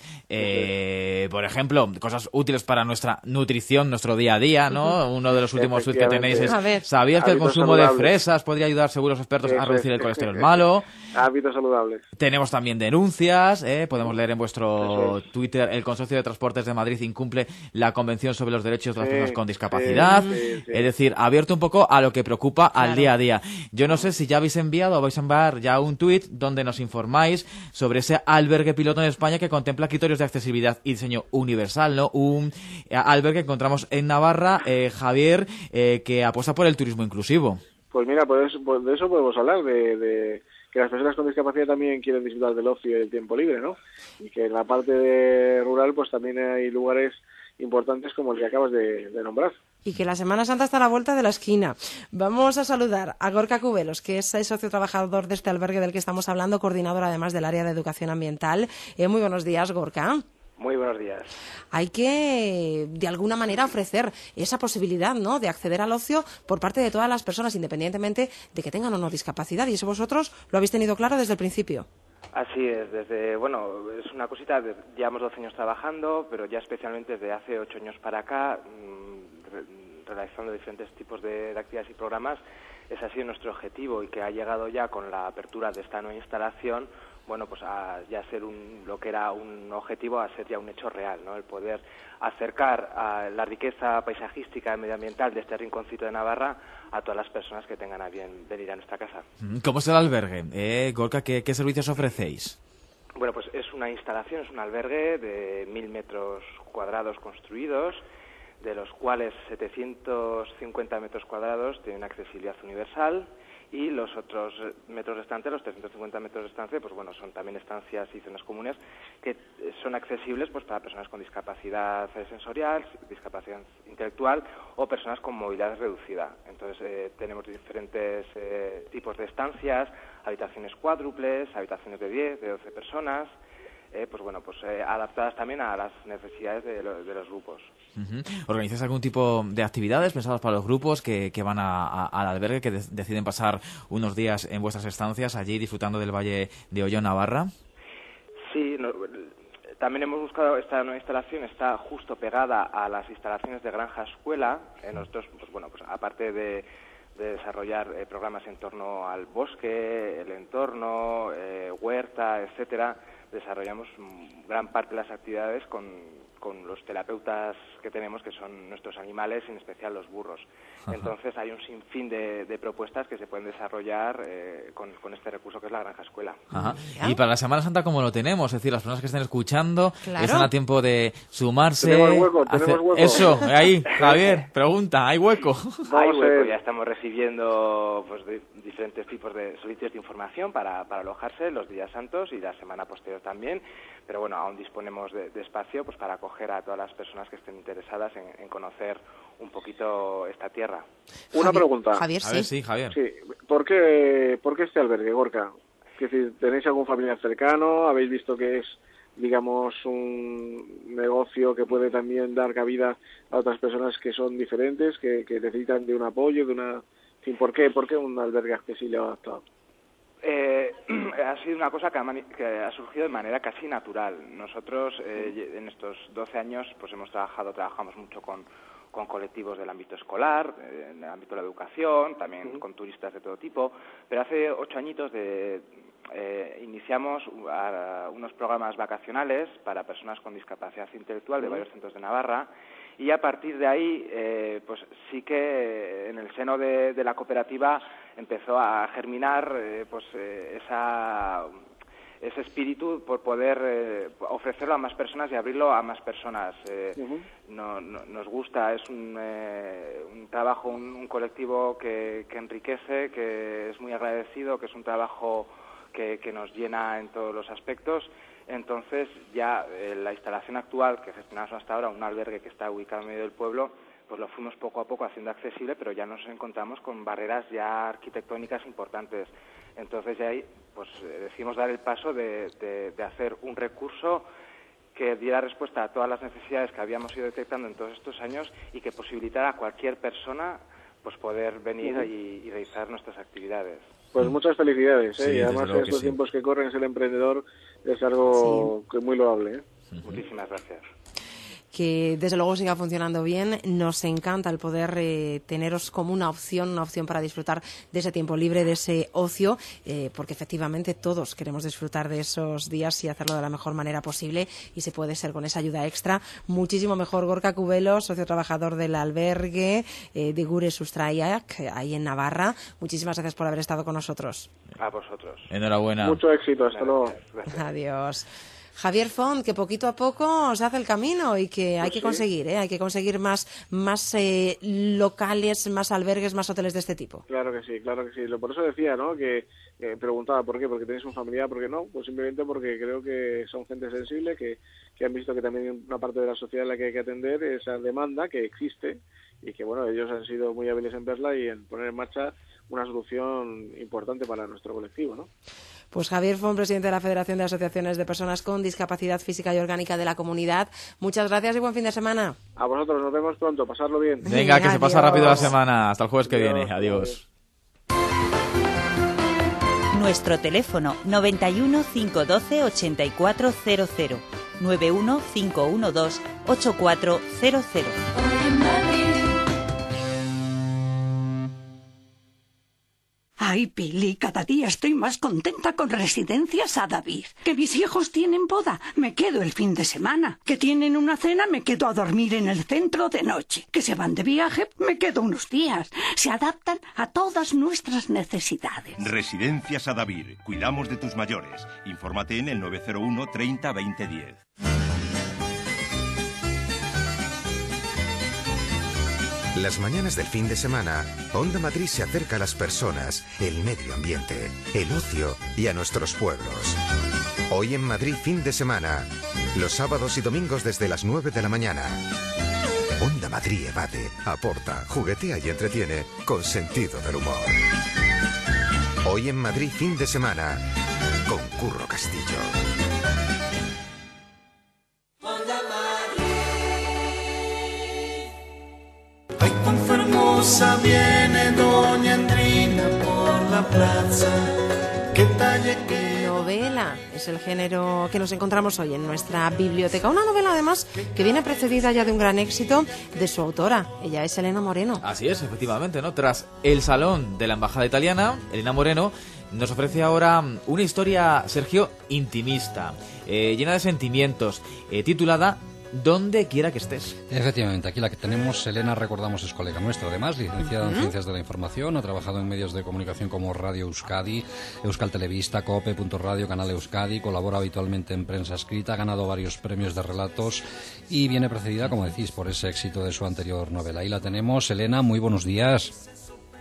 eh, por ejemplo, cosas útiles para nuestra nutrición, nuestro día a día, ¿no? Uno de los últimos tweets que tenéis es, A ver. ¿sabías que el Hábitos consumo de saludables. fresas podría ayudar, según los expertos, a Eso reducir es. el colesterol malo? Hábitos saludables. Tenemos también denuncias, ¿eh? Podemos leer en vuestro Eso Twitter, el Consorcio de Transportes de Madrid incumple la Convención sobre los Derechos de las Sí, Personas con Discapacidad. sí, sí, sí. Es decir, abierto un poco a lo que preocupa al Claro. día a día. Yo no sé si ya habéis enviado o vais a enviar ya un tuit donde nos informáis sobre ese albergue piloto en España que contempla criterios de accesibilidad y diseño universal, ¿no? Un eh, albergue que encontramos en Navarra, eh, Javier, eh, que apuesta por el turismo inclusivo. Pues mira, pues, pues de eso podemos hablar, de, de que las personas con discapacidad también quieren disfrutar del ocio y del tiempo libre, ¿no? Y que en la parte de rural pues también hay lugares importantes como el que acabas de, de nombrar. Y que la Semana Santa está a la vuelta de la esquina. Vamos a saludar a Gorka Cubelos, que es el socio trabajador de este albergue del que estamos hablando, coordinador además del área de educación ambiental. Eh, muy buenos días, Gorka. Muy buenos días. Hay que, de alguna manera, ofrecer esa posibilidad, ¿no?, de acceder al ocio por parte de todas las personas, independientemente de que tengan o no discapacidad. Y eso vosotros lo habéis tenido claro desde el principio. Así es, desde, bueno, es una cosita, de- llevamos doce años trabajando, pero ya especialmente desde hace ocho años para acá, mmm, re- realizando diferentes tipos de, de actividades y programas, ese ha sido nuestro objetivo y que ha llegado ya con la apertura de esta nueva instalación, bueno, pues a ya ser un, lo que era un objetivo a ser ya un hecho real, ¿no? El poder acercar a la riqueza paisajística y medioambiental de este rinconcito de Navarra a todas las personas que tengan a bien venir a nuestra casa. ¿Cómo es el albergue? Eh, Gorka, ¿qué, qué servicios ofrecéis? Bueno, pues es una instalación, es un albergue de mil metros cuadrados construidos, de los cuales setecientos cincuenta metros cuadrados tienen accesibilidad universal y los otros metros restantes, los trescientos cincuenta metros restantes, pues bueno, son también estancias y zonas comunes que son accesibles pues para personas con discapacidad sensorial, discapacidad intelectual o personas con movilidad reducida. Entonces eh, tenemos diferentes eh, tipos de estancias, habitaciones cuádruples, habitaciones de diez, de doce personas, eh, pues bueno, pues eh, adaptadas también a las necesidades de, lo- de los grupos. Uh-huh. ¿Organizáis algún tipo de actividades pensadas para los grupos que, que van a- a- al albergue, que de- deciden pasar unos días en vuestras estancias allí disfrutando del Valle de Ollón, Navarra? Sí, no, también hemos buscado, esta nueva instalación está justo pegada a las instalaciones de Granja Escuela. Eh, nosotros, pues bueno, pues aparte de, de desarrollar eh, programas en torno al bosque, el entorno, eh, huerta, etcétera, desarrollamos mm, gran parte de las actividades con, con los terapeutas que tenemos, que son nuestros animales, en especial los burros. Ajá. Entonces hay un sinfín de, de propuestas que se pueden desarrollar eh, con, con este recurso que es la Granja Escuela. Ajá. Y para la Semana Santa, ¿cómo lo tenemos? Es decir, las personas que estén escuchando Claro. están a tiempo de sumarse. Tenemos hueco, tenemos hacer- hueco. Eso, ahí, Javier, pregunta, ¿hay hueco? Hay hueco, ya estamos recibiendo pues, de- diferentes tipos de servicios de información para, para alojarse los días santos y la semana posterior también, pero bueno, aún disponemos de, de espacio pues para acoger a todas las personas que estén interesadas en, en conocer un poquito esta tierra. Una Javier, pregunta. Javier, A sí. ver, sí, Javier. Sí. ¿Por qué, ¿Por qué este albergue, Gorka? Que si tenéis algún familiar cercano, habéis visto que es, digamos, un negocio que puede también dar cabida a otras personas que son diferentes, que, que necesitan de un apoyo, de una... Sí, ¿por qué? ¿Por qué un albergue accesible o adaptado? Eh, ha sido una cosa que ha, que ha surgido de manera casi natural. Nosotros eh, en estos doce años pues hemos trabajado, trabajamos mucho con, con colectivos del ámbito escolar, eh, en el ámbito de la educación, también uh-huh. con turistas de todo tipo, pero hace ocho añitos de, eh, iniciamos a, a unos programas vacacionales para personas con discapacidad intelectual de uh-huh. varios centros de Navarra. Y a partir de ahí, eh, pues sí que en el seno de, de la cooperativa empezó a germinar eh, pues eh, esa, ese espíritu por poder eh, ofrecerlo a más personas y abrirlo a más personas. Eh, uh-huh. no, no, nos gusta, es un, eh, un trabajo, un, un colectivo que, que enriquece, que es muy agradecido, que es un trabajo que, que nos llena en todos los aspectos. Entonces ya eh, la instalación actual que gestionamos hasta ahora, un albergue que está ubicado en medio del pueblo, pues lo fuimos poco a poco haciendo accesible, pero ya nos encontramos con barreras ya arquitectónicas importantes. Entonces ya ahí pues eh, decidimos dar el paso de, de, de hacer un recurso que diera respuesta a todas las necesidades que habíamos ido detectando en todos estos años y que posibilitara a cualquier persona pues poder venir uh-huh. y, y realizar nuestras actividades. Pues muchas felicidades, ¿eh? Sí, Y además en estos sí. tiempos que corren ser emprendedor es algo sí. que muy loable, ¿eh? Uh-huh. Muchísimas gracias. Que desde luego siga funcionando bien. Nos encanta el poder eh, teneros como una opción, una opción para disfrutar de ese tiempo libre, de ese ocio, eh, porque efectivamente todos queremos disfrutar de esos días y hacerlo de la mejor manera posible, y se puede ser con esa ayuda extra muchísimo mejor. Gorka Cubelo, socio trabajador del albergue eh, de Gure Sustraiak, ahí en Navarra, muchísimas gracias por haber estado con nosotros. A vosotros. Enhorabuena. Mucho éxito, hasta luego. Adiós. Javier Font, que poquito a poco se hace el camino y que hay pues que sí. conseguir, ¿eh? hay que conseguir más, más eh, locales, más albergues, más hoteles de este tipo. Claro que sí, claro que sí. Por eso decía, ¿no? Que eh, preguntaba por qué, porque tenéis un familiar, ¿por qué no? Pues simplemente porque creo que son gente sensible, que, que han visto que también hay una parte de la sociedad en la que hay que atender esa demanda que existe y que, bueno, ellos han sido muy hábiles en verla y en poner en marcha una solución importante para nuestro colectivo, ¿no? Pues Javier Font, presidente de la Federación de Asociaciones de Personas con Discapacidad Física y Orgánica de la Comunidad. Muchas gracias y buen fin de semana. A vosotros, nos vemos pronto, pasarlo bien. Venga, Venga que adiós. Se pasa rápido la semana. Hasta el jueves que adiós, viene. Adiós. adiós. Nuestro teléfono noventa y uno, cinco doce, ochenta y cuatro cero cero, noventa y uno, cinco doce, ochenta y cuatro cero cero. Ay, Pili, cada día estoy más contenta con Residencias Adavid. Que mis hijos tienen boda, me quedo el fin de semana. Que tienen una cena, me quedo a dormir en el centro de noche. Que se van de viaje, me quedo unos días. Se adaptan a todas nuestras necesidades. Residencias Adavid. Cuidamos de tus mayores. Infórmate en el nueve cero uno, treinta, veinte, diez. Las mañanas del fin de semana, Onda Madrid se acerca a las personas, el medio ambiente, el ocio y a nuestros pueblos. Hoy en Madrid fin de semana, los sábados y domingos desde las nueve de la mañana. Onda Madrid evade, aporta, juguetea y entretiene con sentido del humor. Hoy en Madrid fin de semana, con Curro Castillo. Ay, cuán hermosa viene doña Andrina por la plaza. Qué talle que... Novela es el género que nos encontramos hoy en nuestra biblioteca. Una novela, además, que viene precedida ya de un gran éxito de su autora. Ella es Elena Moreno. Así es, efectivamente, ¿no? Tras El Salón de la Embajada Italiana, Elena Moreno nos ofrece ahora una historia, Sergio, intimista, eh, llena de sentimientos, eh, titulada Donde quiera que estés. Efectivamente, aquí la que tenemos, Elena, recordamos, es colega nuestra, además, licenciada uh-huh. en Ciencias de la Información, ha trabajado en medios de comunicación como Radio Euskadi, Euskal Televista, Cope, Punto Radio, Canal Euskadi, colabora habitualmente en prensa escrita, ha ganado varios premios de relatos y viene precedida, como decís, por ese éxito de su anterior novela. Ahí la tenemos. Elena, muy buenos días.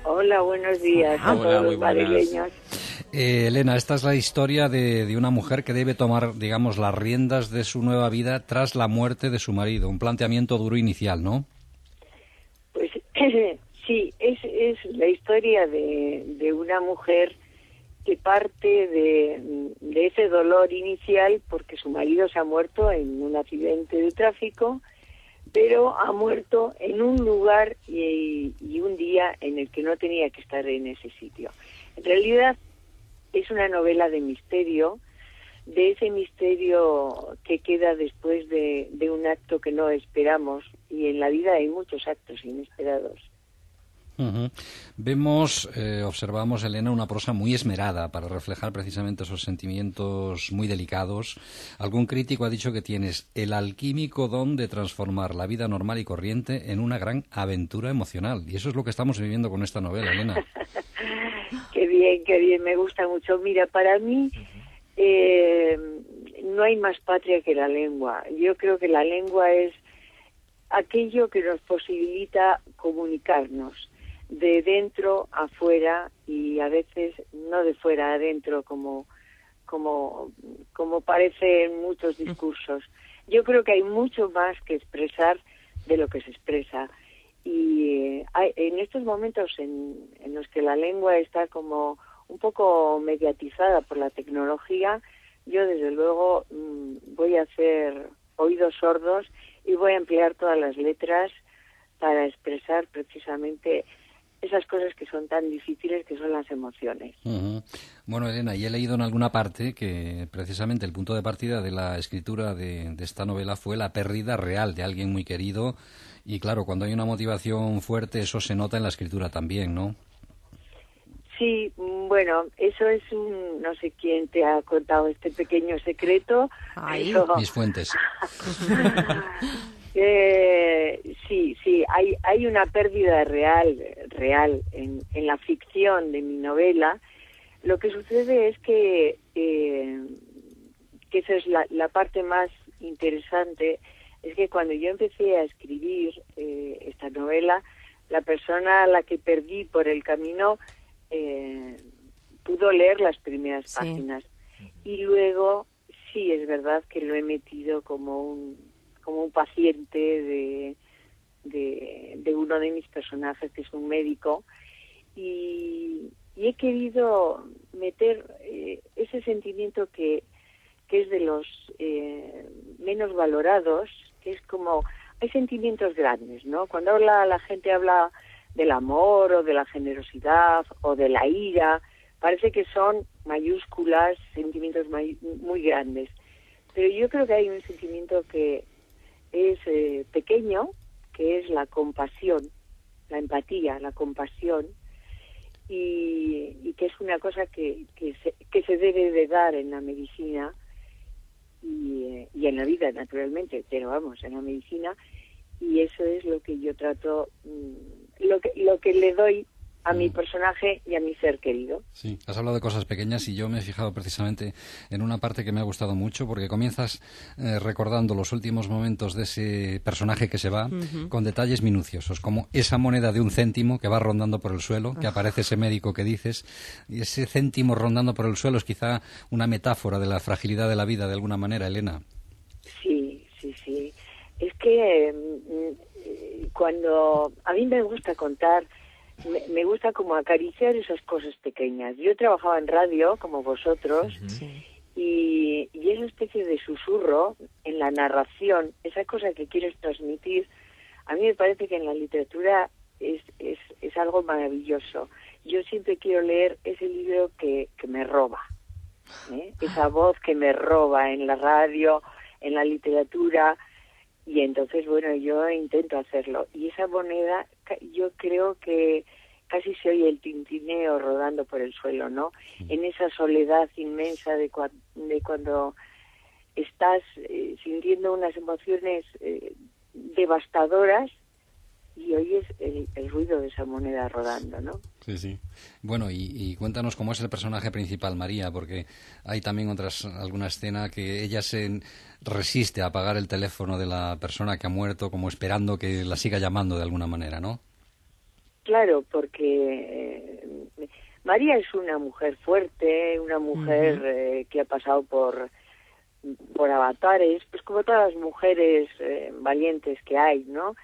Hola, buenos días a Hola, todos muy los buenas. madrileños. Eh, Elena, esta es la historia de, de una mujer que debe tomar, digamos, las riendas de su nueva vida tras la muerte de su marido. Un planteamiento duro inicial, ¿no? Pues sí, es, es la historia de, de una mujer que parte de, de ese dolor inicial porque su marido se ha muerto en un accidente de tráfico, pero ha muerto en un lugar y, y un día en el que no tenía que estar en ese sitio. En realidad es una novela de misterio, de ese misterio que queda después de, de un acto que no esperamos, y en la vida hay muchos actos inesperados. Uh-huh. Vemos, eh, observamos, Elena, una prosa muy esmerada para reflejar precisamente esos sentimientos muy delicados. Algún crítico ha dicho que tienes el alquímico don de transformar la vida normal y corriente en una gran aventura emocional. Y eso es lo que estamos viviendo con esta novela, Elena. Qué bien, qué bien, me gusta mucho. Mira, para mí eh, no hay más patria que la lengua. Yo creo que la lengua es aquello que nos posibilita comunicarnos de dentro a fuera y a veces no de fuera a adentro como, como, como parece en muchos discursos. Yo creo que hay mucho más que expresar de lo que se expresa. Y eh, hay, en estos momentos en, en los que la lengua está como un poco mediatizada por la tecnología, yo desde luego mmm, voy a hacer oídos sordos y voy a emplear todas las letras para expresar precisamente esas cosas que son tan difíciles, que son las emociones. Uh-huh. Bueno, Elena, y he leído en alguna parte que precisamente el punto de partida de la escritura de, de esta novela fue la pérdida real de alguien muy querido, y claro, cuando hay una motivación fuerte eso se nota en la escritura también, ¿no? Sí, bueno, eso es un... no sé quién te ha contado este pequeño secreto. Ay, pero... mis fuentes. eh, sí, sí, hay hay una pérdida real, real en, en la ficción de mi novela. Lo que sucede es que, eh, que esa es la, la parte más interesante, es que cuando yo empecé a escribir eh, esta novela, la persona a la que perdí por el camino Eh, pudo leer las primeras sí. páginas y luego sí es verdad que lo he metido como un como un paciente de, de, de uno de mis personajes, que es un médico, y, y he querido meter eh, ese sentimiento que, que es de los eh, menos valorados, que es como, hay sentimientos grandes, ¿no? Cuando habla la gente habla del amor o de la generosidad o de la ira, parece que son mayúsculas, sentimientos may- muy grandes. Pero yo creo que hay un sentimiento que es eh, pequeño, que es la compasión, la empatía, la compasión, y, y que es una cosa que, que, se, que se debe de dar en la medicina y, eh, y en la vida, naturalmente, pero vamos, en la medicina, y eso es lo que yo trato, lo que lo que le doy a mi personaje y a mi ser querido. Sí, has hablado de cosas pequeñas y yo me he fijado precisamente en una parte que me ha gustado mucho, porque comienzas eh, recordando los últimos momentos de ese personaje que se va, uh-huh, con detalles minuciosos, como esa moneda de un céntimo que va rondando por el suelo, que uh. aparece ese médico que dices, y ese céntimo rondando por el suelo es quizá una metáfora de la fragilidad de la vida, de alguna manera, Elena. Sí, sí, sí. Es que eh, cuando a mí me gusta contar, me, me gusta como acariciar esas cosas pequeñas. Yo trabajaba en radio, como vosotros, uh-huh, y, y esa especie de susurro en la narración, esa cosa que quieres transmitir, a mí me parece que en la literatura es, es, es algo maravilloso. Yo siempre quiero leer ese libro que, que me roba, ¿eh? Esa voz que me roba en la radio, en la literatura. Y entonces, bueno, yo intento hacerlo. Y esa moneda, yo creo que casi se oye el tintineo rodando por el suelo, ¿no? En esa soledad inmensa de, cua- de cuando estás eh, sintiendo unas emociones eh, devastadoras y oyes el, el ruido de esa moneda rodando, ¿no? Sí, sí. Bueno, y, y cuéntanos cómo es el personaje principal, María, porque hay también otras alguna escena que ella se resiste a apagar el teléfono de la persona que ha muerto, como esperando que la siga llamando de alguna manera, ¿no? claro, porque eh, María es una mujer fuerte, una mujer uh-huh. eh, que ha pasado por, por avatares, pues como todas las mujeres eh, valientes que hay, ¿no?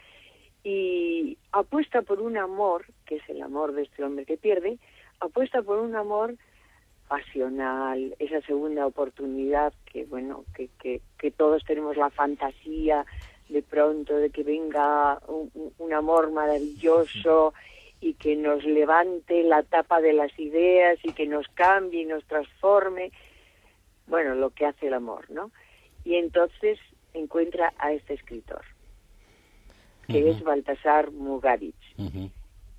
Y apuesta por un amor, que es el amor de este hombre que pierde, apuesta por un amor pasional, esa segunda oportunidad que, bueno, que, que, que todos tenemos la fantasía de pronto de que venga un, un amor maravilloso y que nos levante la tapa de las ideas y que nos cambie y nos transforme, bueno, lo que hace el amor, ¿no? Y entonces encuentra a este escritor, que uh-huh. es Baltasar Mugaritz. Uh-huh.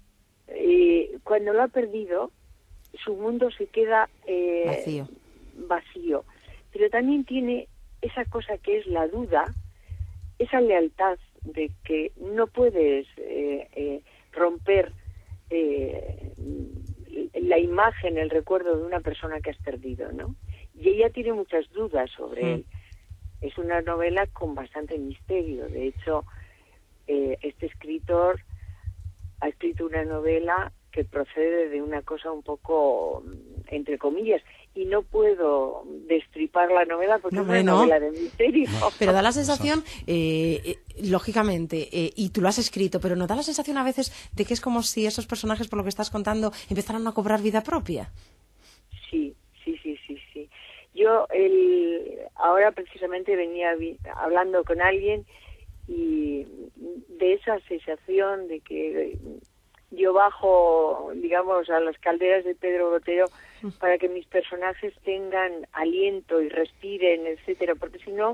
Y cuando lo ha perdido, su mundo se queda eh, vacío. vacío, pero también tiene esa cosa que es la duda, esa lealtad de que no puedes eh, eh, romper eh, la imagen, el recuerdo de una persona que has perdido, ¿no? Y ella tiene muchas dudas sobre sí. él. Es una novela con bastante misterio. De hecho, eh, este escritor ha escrito una novela que procede de una cosa un poco, entre comillas, y no puedo destripar la novela porque no, es una no. novela de misterio. No. Pero da la sensación, eh, eh, lógicamente, eh, y tú lo has escrito, pero ¿no da la sensación a veces de que es como si esos personajes, por lo que estás contando, empezaran a cobrar vida propia? Sí, sí, sí, sí, sí. Yo el, ahora precisamente venía vi, hablando con alguien y de esa sensación de que yo bajo, digamos, a las calderas de Pedro Botero para que mis personajes tengan aliento y respiren, etcétera, porque si no,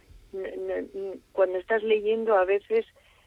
cuando estás leyendo a veces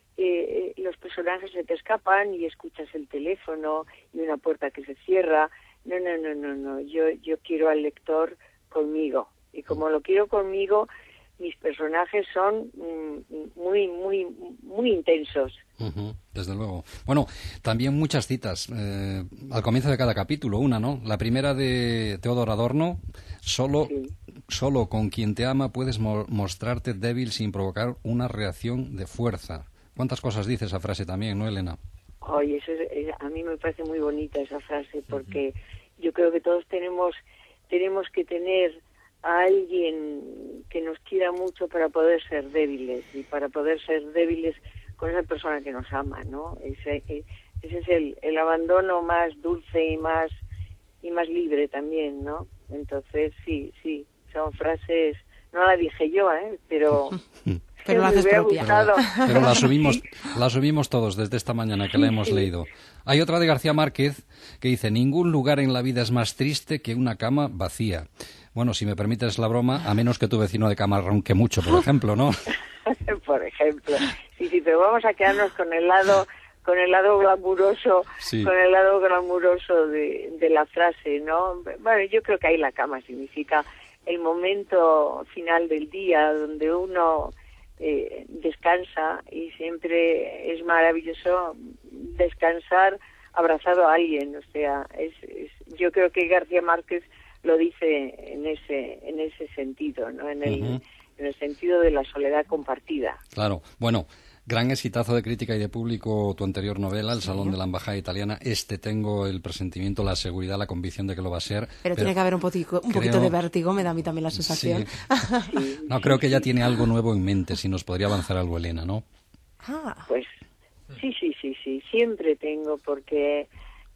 eh, los personajes se te escapan y escuchas el teléfono y una puerta que se cierra. No, no, no, no, no. Yo, yo quiero al lector conmigo, y como lo quiero conmigo, mis personajes son mm, muy, muy, muy intensos. Uh-huh, desde luego. Bueno, también muchas citas. Eh, al comienzo de cada capítulo, una, ¿no? La primera de Teodor Adorno, solo, sí. solo con quien te ama puedes mo- mostrarte débil sin provocar una reacción de fuerza. ¿Cuántas cosas dice esa frase también, no, Elena? Oye, eso es, es, a mí me parece muy bonita esa frase, porque uh-huh. yo creo que todos tenemos, tenemos que tener a alguien que nos quiera mucho para poder ser débiles, y para poder ser débiles con esa persona que nos ama, ¿no? Ese, ese es el, el abandono más dulce y más y más libre también, ¿no? Entonces, sí, sí, son frases, no la dije yo, ¿eh? Pero... Pero la haces propia. Pero, pero la subimos, la subimos todos desde esta mañana que la hemos leído. Hay otra de García Márquez que dice: ningún lugar en la vida es más triste que una cama vacía. Bueno, si me permites la broma, a menos que tu vecino de cama ronque mucho, por ejemplo, ¿no? Por ejemplo. Sí, sí, pero vamos a quedarnos con el lado, con el lado glamuroso, sí. con el lado glamuroso de, de la frase, ¿no? Bueno, yo creo que ahí la cama significa el momento final del día donde uno eh, descansa, y siempre es maravilloso descansar abrazado a alguien. O sea, es, es yo creo que García Márquez lo dice en ese en ese sentido, ¿no? En el, uh-huh. en el sentido de la soledad compartida. Claro. Bueno, gran exitazo de crítica y de público tu anterior novela, El Salón sí. de la Embajada Italiana. Este tengo el presentimiento, la seguridad, la convicción de que lo va a ser. Pero, pero tiene que haber un, potico, un creo... poquito de vértigo, me da a mí también la sensación. Sí. no, creo que ya tiene algo nuevo en mente, si nos podría avanzar algo, Elena, ¿no? Ah. Pues sí, sí, sí, sí, siempre tengo, porque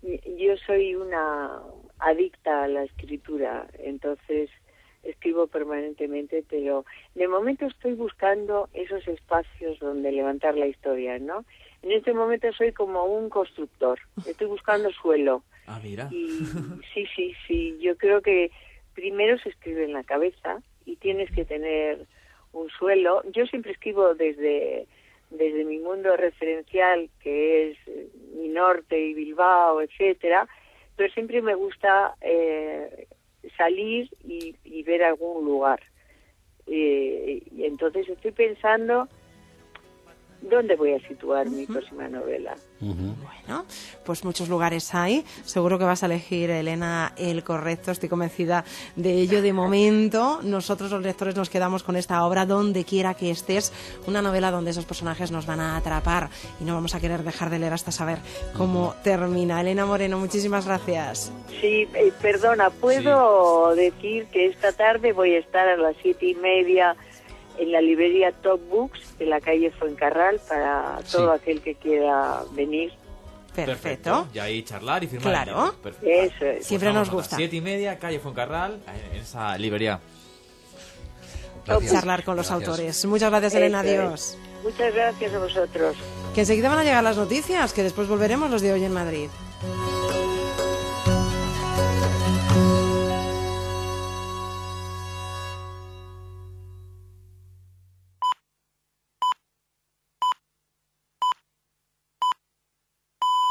yo soy una adicta a la escritura, entonces escribo permanentemente, pero de momento estoy buscando esos espacios donde levantar la historia, ¿no? En este momento soy como un constructor, estoy buscando suelo. Ah, mira. Y sí, sí, sí, yo creo que primero se escribe en la cabeza y tienes que tener un suelo. Yo siempre escribo desde desde mi mundo referencial, que es mi norte y Bilbao, etcétera, pero siempre me gusta eh, salir y, y ver algún lugar. Eh, y entonces estoy pensando dónde voy a situar uh-huh. mi próxima novela. Uh-huh. Bueno, pues muchos lugares hay. Seguro que vas a elegir, Elena, el correcto. Estoy convencida de ello. De momento, nosotros los lectores nos quedamos con esta obra, Donde quiera que estés, una novela donde esos personajes nos van a atrapar y no vamos a querer dejar de leer hasta saber cómo uh-huh. termina. Elena Moreno, muchísimas gracias. Sí, eh, perdona, ¿puedo sí. decir que esta tarde voy a estar a las siete y media en la librería Top Books de la calle Fuencarral para todo sí. aquel que quiera venir? Perfecto. Perfecto. Y ahí charlar y firmar. Claro. Eso es. Siempre pues nos gusta. A las siete y media, calle Fuencarral, en esa librería. Gracias. Charlar con los gracias. autores. Muchas gracias, Elena. Eso Adiós. Es. Muchas gracias a vosotros. Que enseguida van a llegar las noticias, que después volveremos los de Hoy en Madrid.